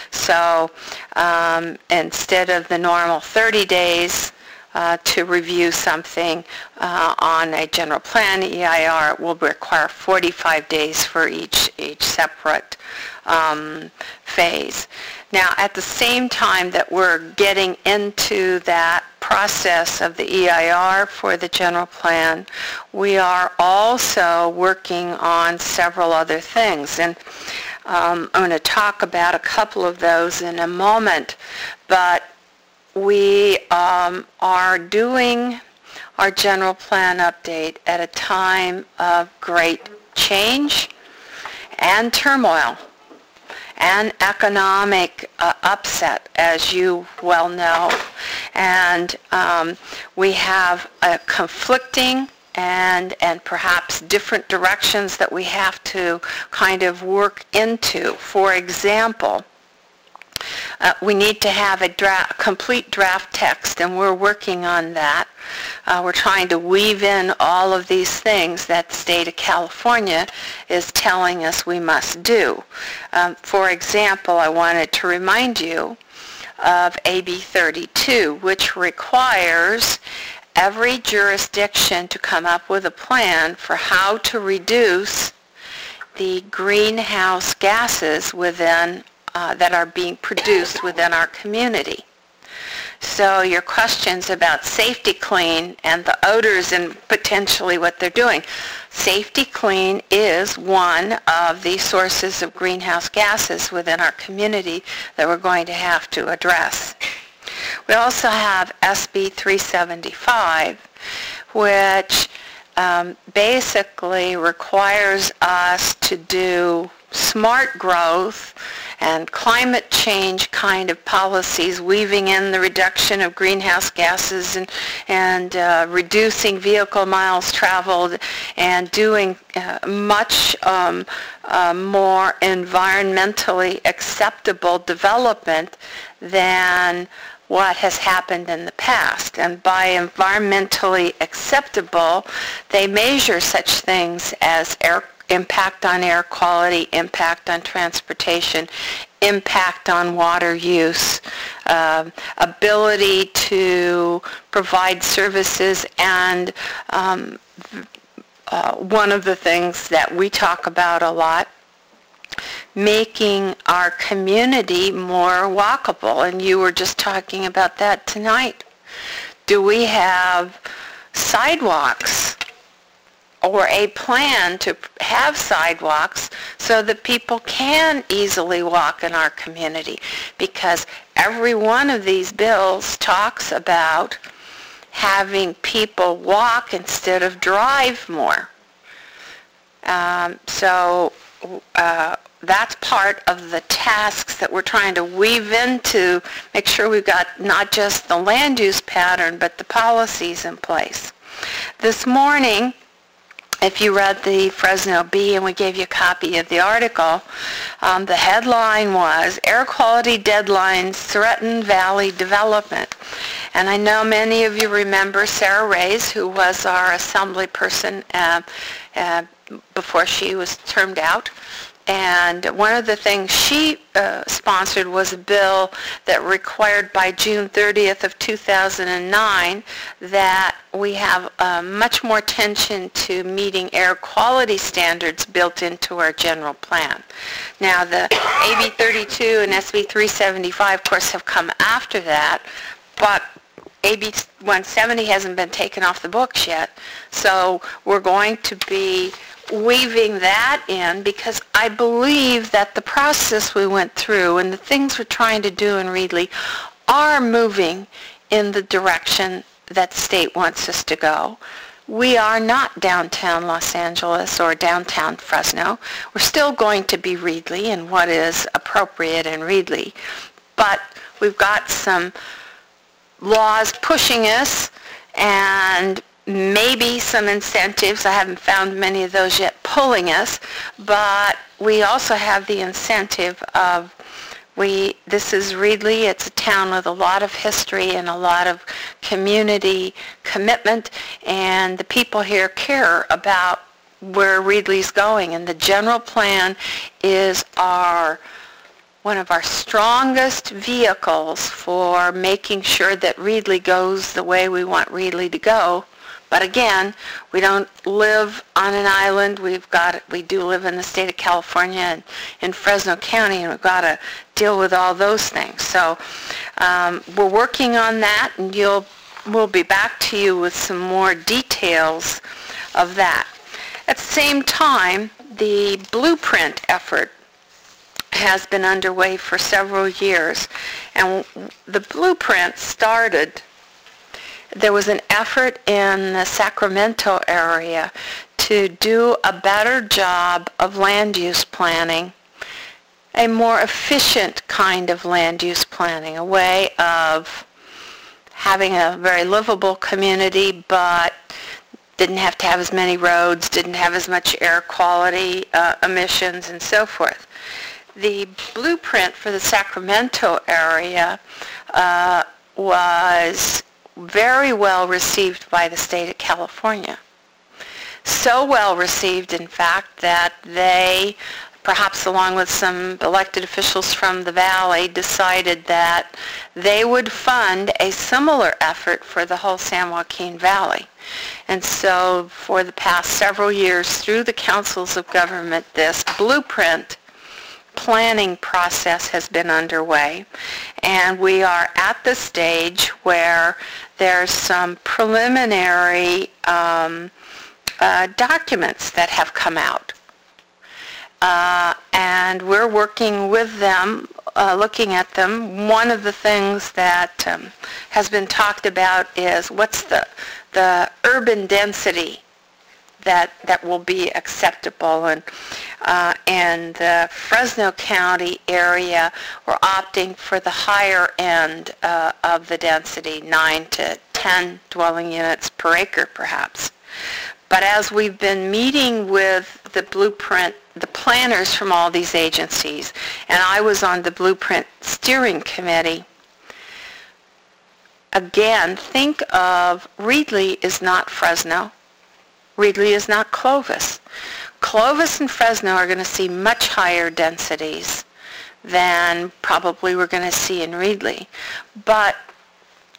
So um, instead of the normal thirty days uh, to review something uh, on a general plan E I R, it will require forty-five days for each, each separate um, phase. Now, at the same time that we're getting into that process of the E I R for the general plan, we are also working on several other things. And um, I'm going to talk about a couple of those in a moment. But we um, are doing our general plan update at a time of great change and turmoil and economic uh, upset, as you well know. And um, we have a conflicting and, and perhaps different directions that we have to kind of work into. For example, Uh, we need to have a dra- complete draft text, and we're working on that. Uh, we're trying to weave in all of these things that the state of California is telling us we must do. Um, for example, I wanted to remind you of A B thirty-two, which requires every jurisdiction to come up with a plan for how to reduce the greenhouse gases within Uh, that are being produced within our community. So your questions about Safety-Kleen and the odors and potentially what they're doing. Safety-Kleen is one of the sources of greenhouse gases within our community that we're going to have to address. We also have S B three seventy-five, which um, basically requires us to do smart growth and climate change kind of policies, weaving in the reduction of greenhouse gases and, and uh, reducing vehicle miles traveled and doing uh, much um, uh, more environmentally acceptable development than what has happened in the past. And by environmentally acceptable, they measure such things as air impact on air quality, impact on transportation, impact on water use, uh, ability to provide services, and um, uh, one of the things that we talk about a lot, making our community more walkable. And you were just talking about that tonight. Do we have sidewalks or a plan to have sidewalks so that people can easily walk in our community, because every one of these bills talks about having people walk instead of drive more. Um, so uh, that's part of the tasks that we're trying to weave into, make sure we've got not just the land use pattern, but the policies in place. This morning, if you read the Fresno Bee, and we gave you a copy of the article, um, the headline was, Air Quality Deadlines Threaten Valley Development. And I know many of you remember Sarah Reyes, who was our assembly person uh, uh, before she was termed out. And one of the things she uh, sponsored was a bill that required by June thirtieth of two thousand nine that we have uh, much more attention to meeting air quality standards built into our general plan. Now, the A B thirty-two and S B three seventy-five, of course, have come after that, but A B one seventy hasn't been taken off the books yet. So we're going to be weaving that in, because I believe that the process we went through and the things we're trying to do in Reedley are moving in the direction that the state wants us to go. We are not downtown Los Angeles or downtown Fresno. We're still going to be Reedley and what is appropriate in Reedley, but we've got some laws pushing us and maybe some incentives. I haven't found many of those yet pulling us, but we also have the incentive of we this is Reedley. It's a town with a lot of history and a lot of community commitment, and the people here care about where Reedley's going, and the general plan is our one of our strongest vehicles for making sure that Reedley goes the way we want Reedley to go. But again, we don't live on an island. We've got, we do live in the state of California and in Fresno County, and we've got to deal with all those things. So um, we're working on that, and you'll, we'll be back to you with some more details of that. At the same time, the blueprint effort has been underway for several years, and the blueprint started. There was an effort in the Sacramento area to do a better job of land use planning, a more efficient kind of land use planning, a way of having a very livable community, but didn't have to have as many roads, didn't have as much air quality uh, emissions, and so forth. The blueprint for the Sacramento area uh, was very well received by the state of California. So well received, in fact, that they, perhaps along with some elected officials from the valley, decided that they would fund a similar effort for the whole San Joaquin Valley. And so for the past several years, through the councils of government, this blueprint planning process has been underway, and we are at the stage where there's some preliminary um, uh, documents that have come out. Uh, and we're working with them, uh, looking at them. One of the things that um, has been talked about is what's the, the urban density that that will be acceptable, and uh, in the Fresno County area we're opting for the higher end uh, of the density, nine to ten dwelling units per acre perhaps. But as we've been meeting with the blueprint, the planners from all these agencies, and I was on the blueprint steering committee, again, think of Reedley is not Fresno. Reedley is not Clovis. Clovis and Fresno are going to see much higher densities than probably we're going to see in Reedley. But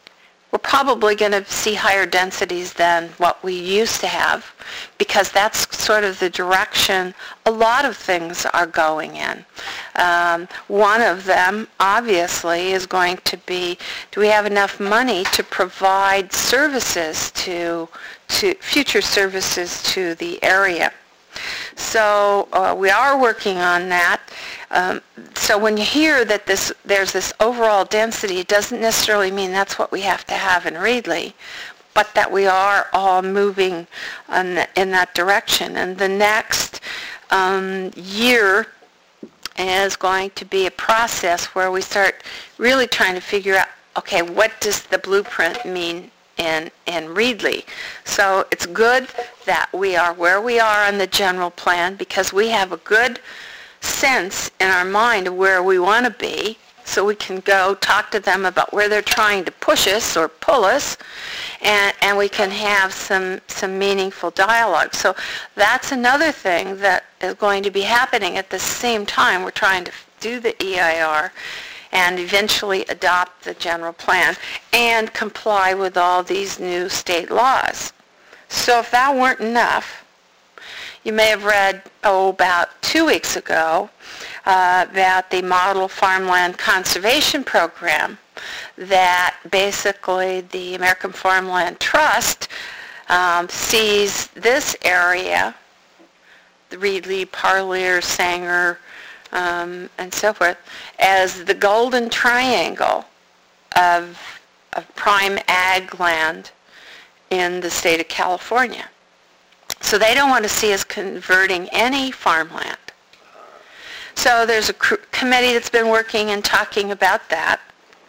we're probably going to see higher densities than what we used to have, because that's sort of the direction a lot of things are going in. Um, one of them, obviously, is going to be, do we have enough money to provide services to, to future services to the area? So uh, we are working on that. Um, so when you hear that this, there's this overall density, it doesn't necessarily mean that's what we have to have in Reedley, but that we are all moving in, the, in that direction. And the next um, year is going to be a process where we start really trying to figure out, okay, what does the blueprint mean in, in Reedley? So it's good that we are where we are on the general plan, because we have a good sense in our mind of where we want to be, so we can go talk to them about where they're trying to push us or pull us, and, and we can have some, some meaningful dialogue. So that's another thing that is going to be happening at the same time we're trying to do the E I R and eventually adopt the general plan and comply with all these new state laws. So if that weren't enough, you may have read, oh, about two weeks ago, uh, about the Model Farmland Conservation Program that basically the American Farmland Trust um, sees this area, the Reedley, Parlier, Sanger, um, and so forth, as the golden triangle of, of prime ag land in the state of California. So they don't want to see us converting any farmland. So there's a cr- committee that's been working and talking about that.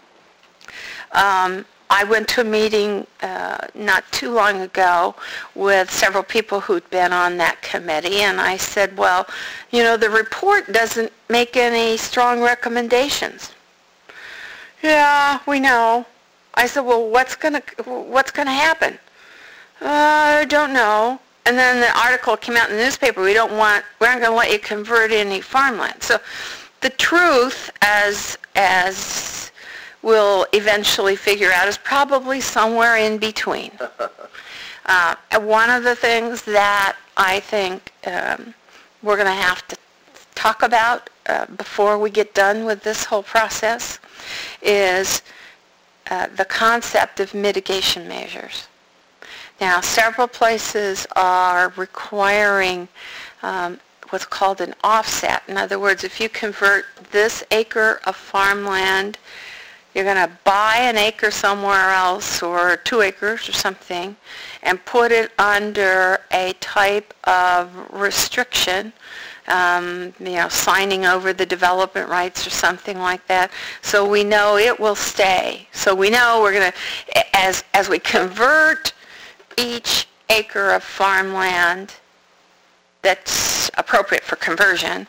Um, I went to a meeting uh, not too long ago with several people who'd been on that committee, and I said, well, you know, the report doesn't make any strong recommendations. Yeah, we know. I said, well, what's going to what's going to happen? Uh, I don't know. And then the article came out in the newspaper, we don't want, we aren't going to let you convert any farmland. So the truth, as, as we'll eventually figure out, is probably somewhere in between. Uh, one of the things that I think um, we're going to have to talk about uh, before we get done with this whole process is uh, the concept of mitigation measures. Now, several places are requiring um, what's called an offset. In other words, if you convert this acre of farmland, you're going to buy an acre somewhere else or two acres or something and put it under a type of restriction, um, you know, signing over the development rights or something like that. So we know it will stay. So we know we're going to, as, as we convert each acre of farmland that's appropriate for conversion,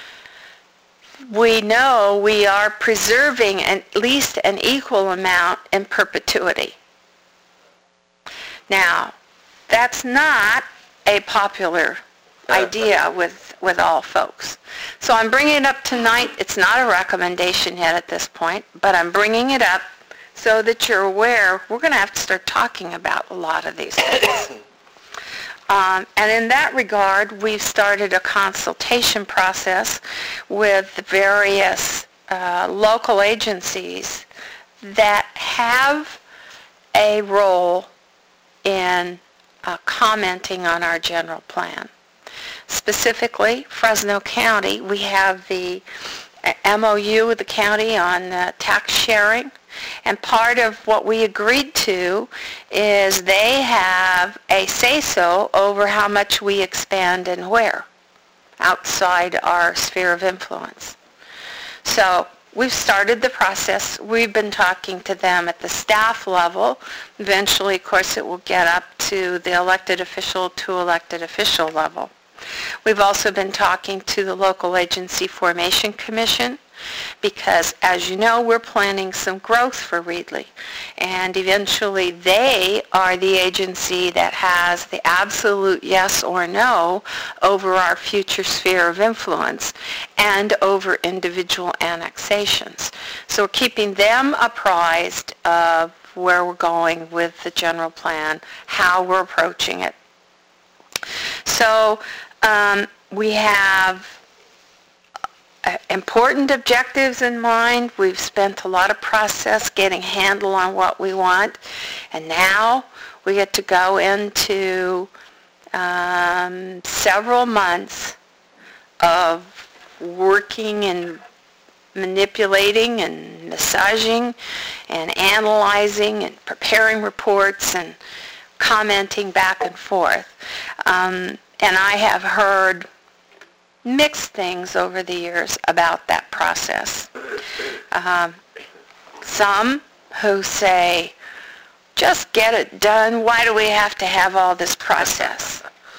we know we are preserving at least an equal amount in perpetuity. Now, that's not a popular idea with, with all folks. So I'm bringing it up tonight. It's not a recommendation yet at this point, but I'm bringing it up so that you're aware we're going to have to start talking about a lot of these things. Um, and in that regard, we've started a consultation process with the various uh, local agencies that have a role in uh, commenting on our general plan. Specifically, Fresno County, we have the M O U with the county on uh, tax sharing. And part of what we agreed to is they have a say-so over how much we expand and where outside our sphere of influence. So we've started the process. We've been talking to them at the staff level. Eventually, of course, it will get up to the elected official to elected official level. We've also been talking to the local agency formation commission, because, as you know, we're planning some growth for Reedley. And eventually they are the agency that has the absolute yes or no over our future sphere of influence and over individual annexations. So we're keeping them apprised of where we're going with the general plan, how we're approaching it. So um, we have uh, important objectives in mind. We've spent a lot of process getting a handle on what we want, and now we get to go into um, several months of working and manipulating and massaging and analyzing and preparing reports and commenting back and forth. Um, and I have heard mixed things over the years about that process. Um, some who say, just get it done, why do we have to have all this process?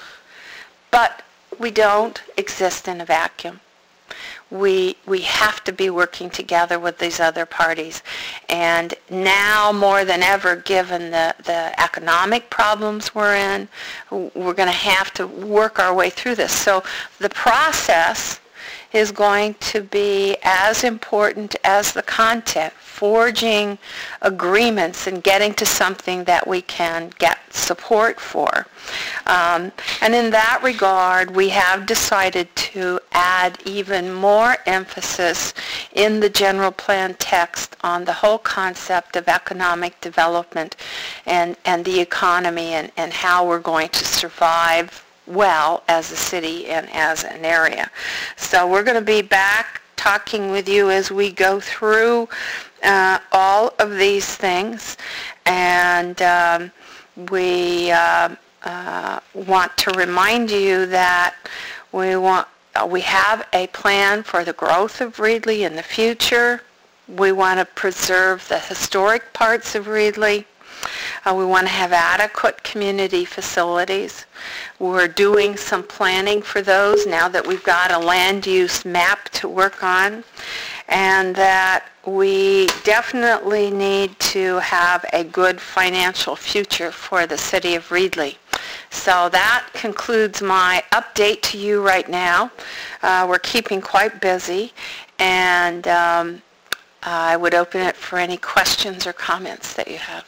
But we don't exist in a vacuum. We, we have to be working together with these other parties. And now more than ever, given the, the economic problems we're in, we're going to have to work our way through this. So the process is going to be as important as the content, forging agreements and getting to something that we can get support for. Um, and in that regard, we have decided to add even more emphasis in the general plan text on the whole concept of economic development and, and the economy and, and how we're going to survive well as a city and as an area. So we're going to be back talking with you as we go through uh, all of these things, and um, we uh, uh, want to remind you that we want uh, we have a plan for the growth of Reedley in the future. We want to preserve the historic parts of Reedley. Uh, we want to have adequate community facilities. We're doing some planning for those now that we've got a land use map to work on, and that we definitely need to have a good financial future for the city of Reedley. So that concludes my update to you right now. Uh, we're keeping quite busy, and um, I would open it for any questions or comments that you have.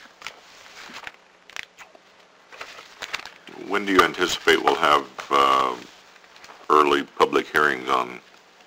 When do you anticipate we'll have uh, early public hearings on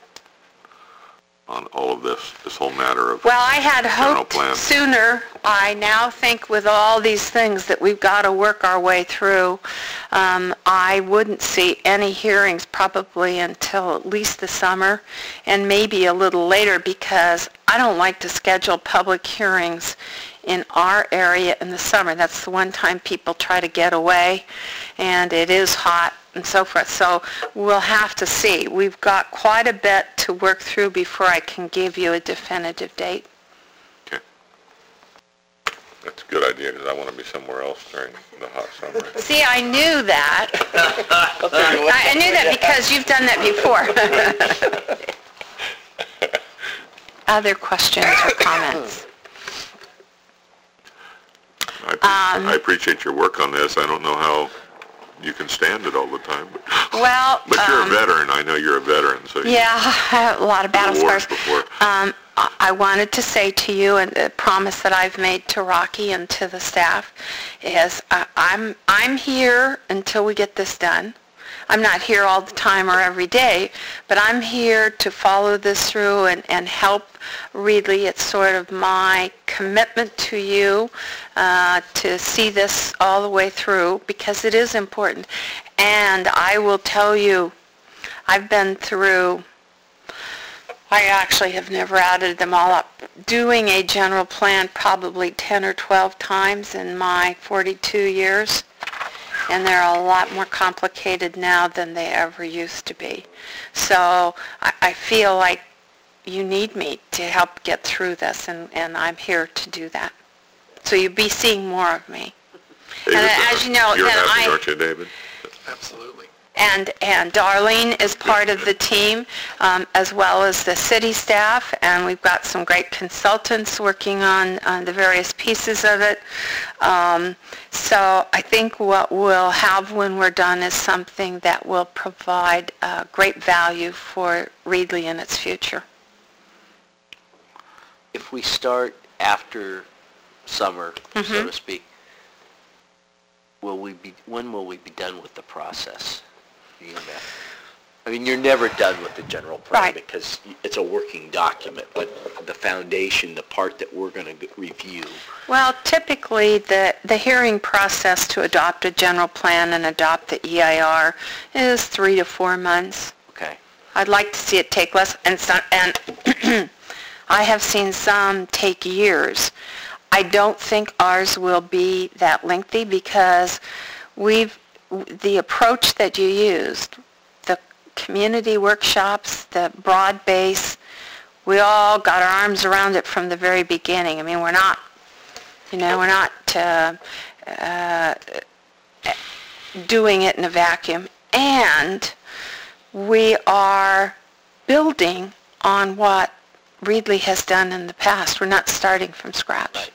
on all of this, this whole matter of Well, I had general hoped plan? sooner. I now think with all these things that we've got to work our way through, um, I wouldn't see any hearings probably until at least the summer, and maybe a little later, because I don't like to schedule public hearings in our area in the summer. That's the one time people try to get away, and it is hot and so forth. So we'll have to see. We've got quite a bit to work through before I can give you a definitive date. Okay. That's a good idea, because I want to be somewhere else during the hot summer. See, I knew that. I, I knew that because you've done that before. Other questions or comments? I, um, I appreciate your work on this. I don't know how you can stand it all the time. But, well, but you're um, a veteran. I know you're a veteran. So yeah, I have a lot of battle scars. Before. Um, I wanted to say to you, and the promise that I've made to Rocky and to the staff is uh, I'm I'm here until we get this done. I'm not here all the time or every day, but I'm here to follow this through and, and help Reedley. It's sort of my commitment to you uh, to see this all the way through, because it is important. And I will tell you, I've been through, I actually have never added them all up, doing a general plan probably ten or twelve times in my forty-two years. And they're a lot more complicated now than they ever used to be. So I, I feel like you need me to help get through this, and, and I'm here to do that. So you'll be seeing more of me. David, and as you know, you're then happy, I, aren't you, David? Absolutely. And, and Darlene is part of the team, um, as well as the city staff, and we've got some great consultants working on, on the various pieces of it. Um, so I think what we'll have when we're done is something that will provide uh, great value for Reedley in its future. If we start after summer, so Mhm. to speak, will we be, when will we be done with the process? You know, I mean, you're never done with the general plan Right. because it's a working document, but the foundation, the part that we're going to review, Well, typically, the, the hearing process to adopt a general plan and adopt the E I R is three to four months. okay? I'd like to see it take less, and some, and I have seen some take years. I don't think ours will be that lengthy because we've, the approach that you used, the community workshops, the broad base, we all got our arms around it from the very beginning. I mean, we're not, you know, we're not uh, uh, doing it in a vacuum. And we are building on what Reedley has done in the past. We're not starting from scratch. Right.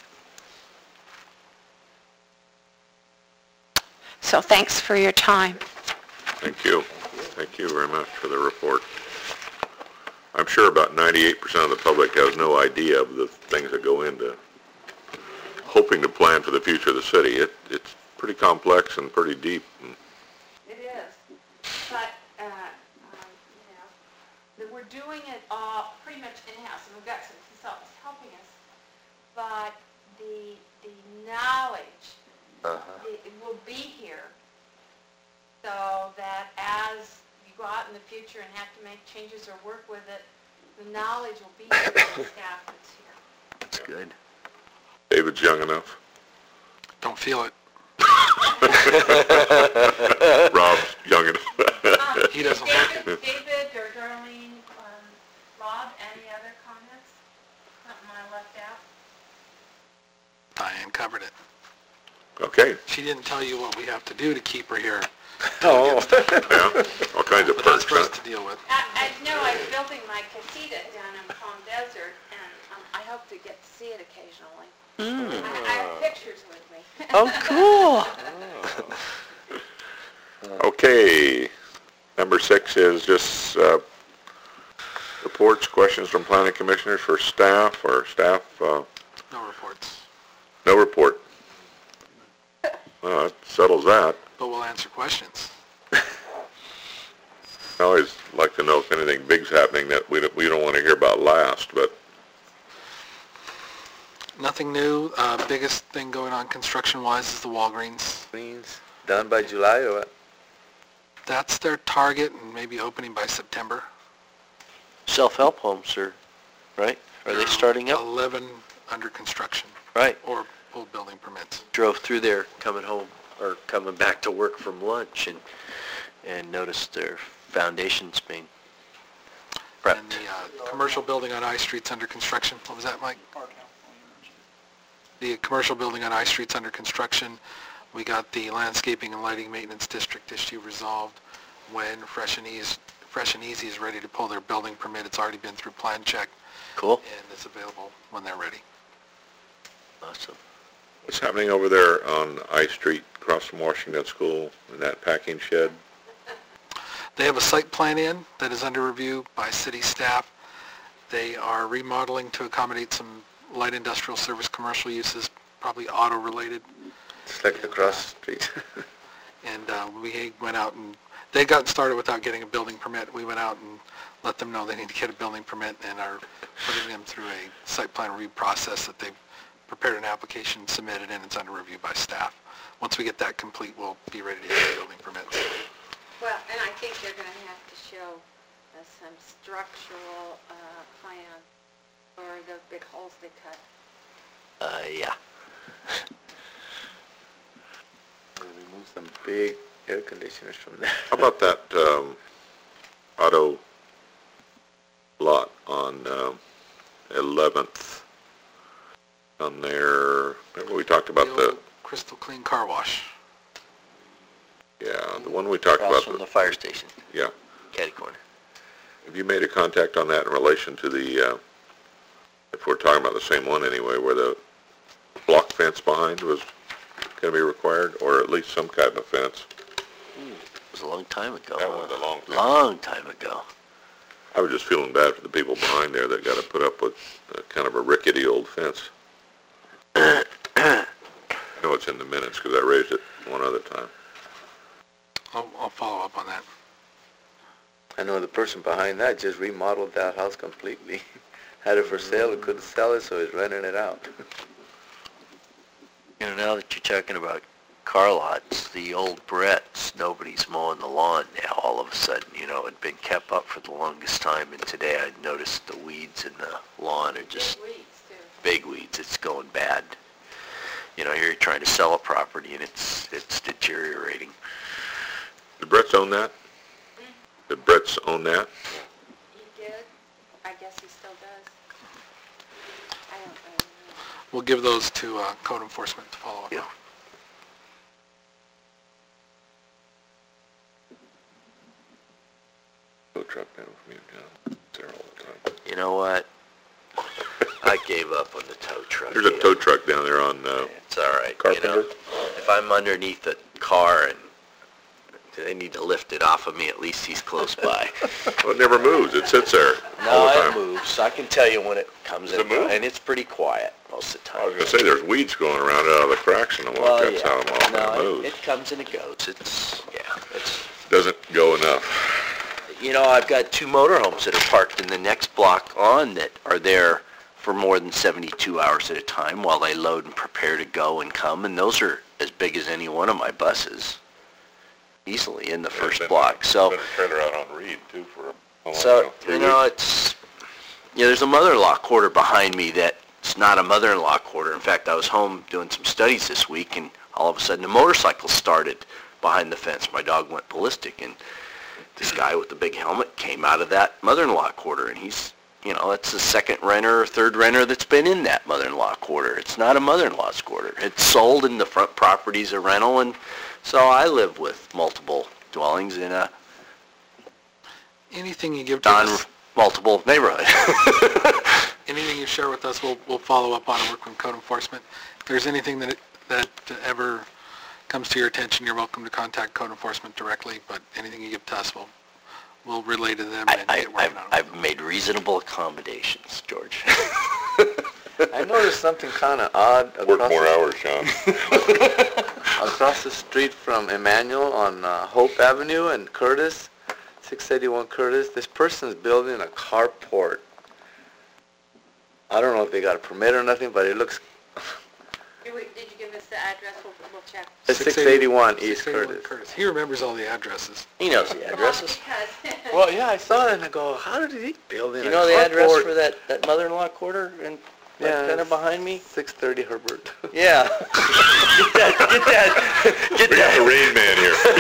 So thanks for your time. Thank you. Thank you very much for the report. I'm sure about ninety-eight percent of the public has no idea of the things that go into hoping to plan for the future of the city. It, it's pretty complex and pretty deep. It is, but, uh, um, you know, that we're doing it all pretty much in-house, and we've got some consultants helping us, but the, the knowledge Uh-huh. it it will be here, so that as you go out in the future and have to make changes or work with it, the knowledge will be here for the staff that's here. That's good. David's young enough. Don't feel it. Rob's young enough. Um, He doesn't David, look it. David or Darlene, um, Rob, any other comments? Something I left out? Diane covered it. Okay. She didn't tell you what we have to do to keep her here, Oh. Yeah, all kinds of but that's perks, for us huh? to deal with. I, I know I'm building my casita down in Palm Desert, and um, I hope to get to see it occasionally. I, I have pictures with me. Oh, cool. Okay. Number six is just uh, reports, questions from planning commissioners for staff or staff, uh, No reports, no report. Well, that settles that. but we'll answer questions. I always like to know if anything big's happening that we don't, we don't want to hear about last, but Nothing new. Uh, biggest thing going on construction-wise is the Walgreens. Queens, done by July or what? That's their target, and maybe opening by September. Self-help homes are, right? Are they starting up? eleven under construction, Right. or pulled building permits. Drove through there coming home, or coming back to work from lunch, and, and noticed their foundations being prepped. And the uh, commercial building on I Street's under construction. What was that, Mike? The commercial building on I Street's under construction. We got the landscaping and lighting maintenance district issue resolved. When Fresh and Easy, Fresh and Easy is ready to pull their building permit, it's already been through plan check, Cool. and it's available when they're ready. Awesome. what's happening over there on I Street across from Washington School in that packing shed? They have a site plan in that is under review by city staff. They are remodeling to accommodate some light industrial service commercial uses, probably auto-related. It's like across the street. And uh, we went out and, they got started without getting a building permit. We went out and let them know they need to get a building permit and are putting them through a site plan review process that they've prepared an application, submitted, and it's under review by staff. Once we get that complete, we'll be ready to get building permits. Well, and I think they're going to have to show uh, some structural uh, plan for those big holes they cut. Uh, yeah. We'll remove some big air conditioners from there. How about that um, auto lot on um, eleventh on there? Remember we talked about The the, old Crystal Clean Car Wash. yeah, the one we talked Across about. from the- the fire station, Yeah. catty corner. Have you made a contact on that in relation to the, uh, if we're talking about the same one anyway, where the block fence behind was going to be required, or at least some kind of a fence? It was a long time ago. That was a long time. Long time ago. I was just feeling bad for the people behind there that got to put up with uh, kind of a rickety old fence. I know it's in the minutes because I raised it one other time. I'll, I'll follow up on that. I know the person behind that just remodeled that house completely. Had it for sale, and couldn't sell it, so he's renting it out. You know, now that you're talking about car lots, the old Brett's, nobody's mowing the lawn now all of a sudden. You know, it had been kept up for the longest time, and today I noticed the weeds in the lawn are just Big weeds, too. big weeds. It's going bad. You know, here you're trying to sell a property, and it's it's deteriorating. Did Brett's own that? Did Brett's own that? He did. I guess he still does. I don't really know. We'll give those to uh, code enforcement to follow up Yeah. on. Tow truck down from you, John. It's there all the time. You know what? I gave up on the tow truck. There's a deal. tow truck down there on, uh, It's all right. Carpenter? You know, if I'm underneath a car and they need to lift it off of me, at least he's close by. well, it never moves. It sits there all No, the it time. moves. I can tell you when it comes Does in, it move? and it's pretty quiet most of the time. I was going to say, there's weeds going around out of the cracks in the wall. Well, That's yeah. how them all no, it it, moves. it comes and it goes. It's, yeah, it's... Doesn't go enough. You know, I've got two motorhomes that are parked in the next block on that are there for more than seventy-two hours at a time while they load and prepare to go and come, and those are as big as any one of my buses, easily in the Yeah, first been- block. So, Been a trailer out on Reed, too, for a long so time. Three you know, weeks. it's, yeah, there's a mother-in-law quarter behind me that's not a mother-in-law quarter. In fact, I was home doing some studies this week, and all of a sudden a motorcycle started behind the fence. My dog went ballistic, and this guy with the big helmet came out of that mother-in-law quarter, and he's, you know, that's the second renter or third renter that's been in that mother-in-law quarter. It's not a mother-in-law's quarter. It's sold, and the front property's a rental, and so I live with multiple dwellings in a Anything you give to us, non-multiple neighborhood. anything you share with us, we'll, we'll follow up on and work with code enforcement. If there's anything that, that ever comes to your attention, you're welcome to contact code enforcement directly, but anything you give to us, we'll, we'll relay to them and I, get I, working I've, on it. I've made reasonable accommodations, George. I noticed something kind of odd Work across, more hours, Sean. across the street from Emmanuel on uh, Hope Avenue and Curtis, six eighty-one Curtis. This person's building a carport. I don't know if they got a permit or nothing, but it looks, Did you give us the address? We'll, we'll check. it's six eighty-one East six eighty-one Curtis. He remembers all the addresses. He knows the addresses. Because Well, yeah, I saw it and I go, how did he build in You a know the address carport? for that, that mother-in-law quarter and Yeah, right kind of it's behind me? six thirty Herbert. Yeah. Get that, get that, get We got the that. Rain Man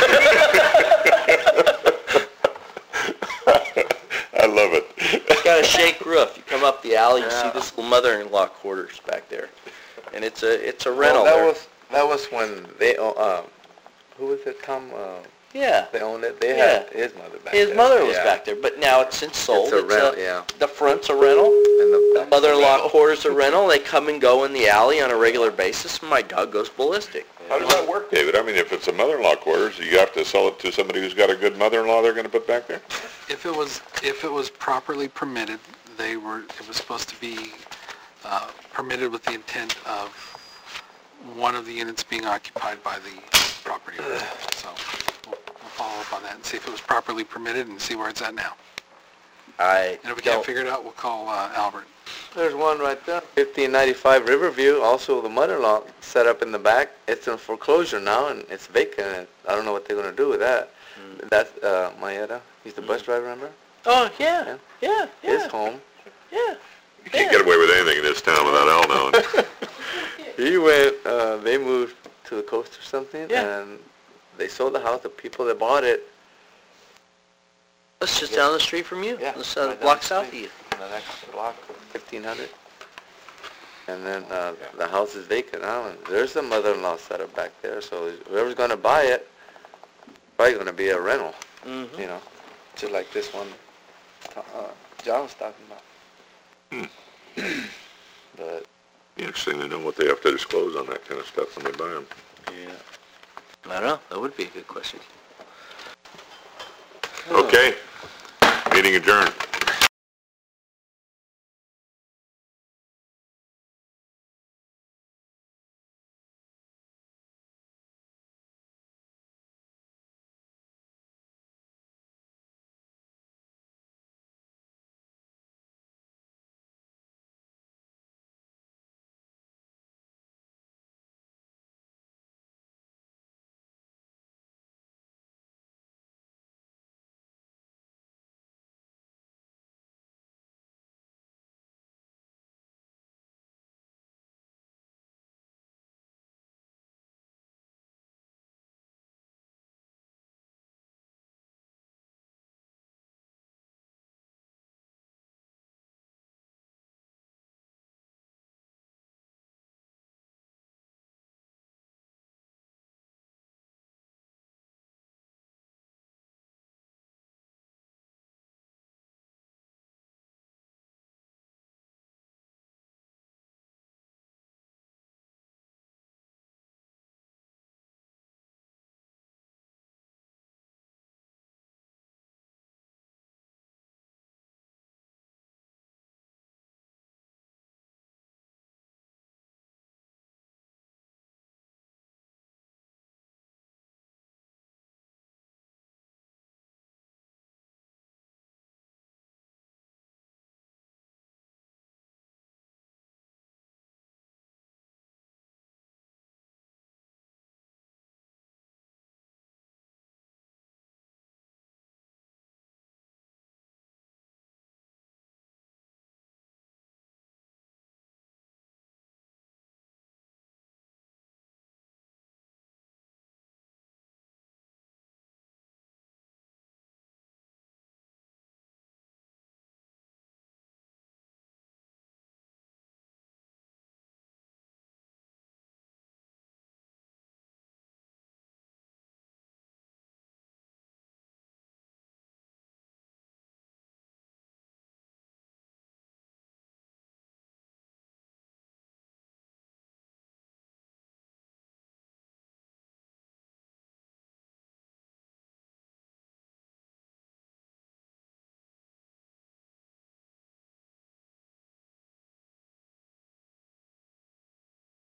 here. I love it. It's got a shake roof. You come up the alley, you see Yeah. this little mother-in-law quarters back there. And it's a, it's a rental Well, that there. was, that was when they, o- uh, who was it, Tom, uh, Yeah. they owned it? They Yeah. had his mother back His there. mother was Yeah. back there, but now it's since sold. It's a rental, yeah. The front's a rental. And the The back's a mother-in-law rental. quarters a rental. They come and go in the alley on a regular basis, and my dog goes ballistic. How does that work, David? I mean, if it's a mother-in-law quarters, you have to sell it to somebody who's got a good mother-in-law they're going to put back there? If it was, if it was properly permitted, they were, it was supposed to be uh, permitted with the intent of one of the units being occupied by the property owner. So we'll, we'll follow up on that and see if it was properly permitted and see where it's at now. I And if we can't don't, figure it out, we'll call uh, Albert. There's one right there. fifteen ninety-five Riverview, also the mother-in-law set up in the back. It's in foreclosure now and it's vacant. I don't know what they're going to do with that. That's uh, Mayetta. He's the bus driver, remember? oh, yeah, yeah, His yeah, home. yeah. You can't get away with anything in this town without Al knowing. He went, uh, they moved to the coast or something, Yeah. and they sold the house. The people that bought it, That's just down the street from you. Yeah, That's a right down block the south of street. you. in the next block, fifteen hundred. And then uh, the house is vacant now, and there's a mother-in-law set up back there, so whoever's going to buy it, probably going to be a rental, Mm-hmm. you know, just like this one uh, John was talking about. But Be interesting to know what they have to disclose on that kind of stuff when they buy them. Yeah. I don't know. That would be a good question. Okay. Meeting adjourned.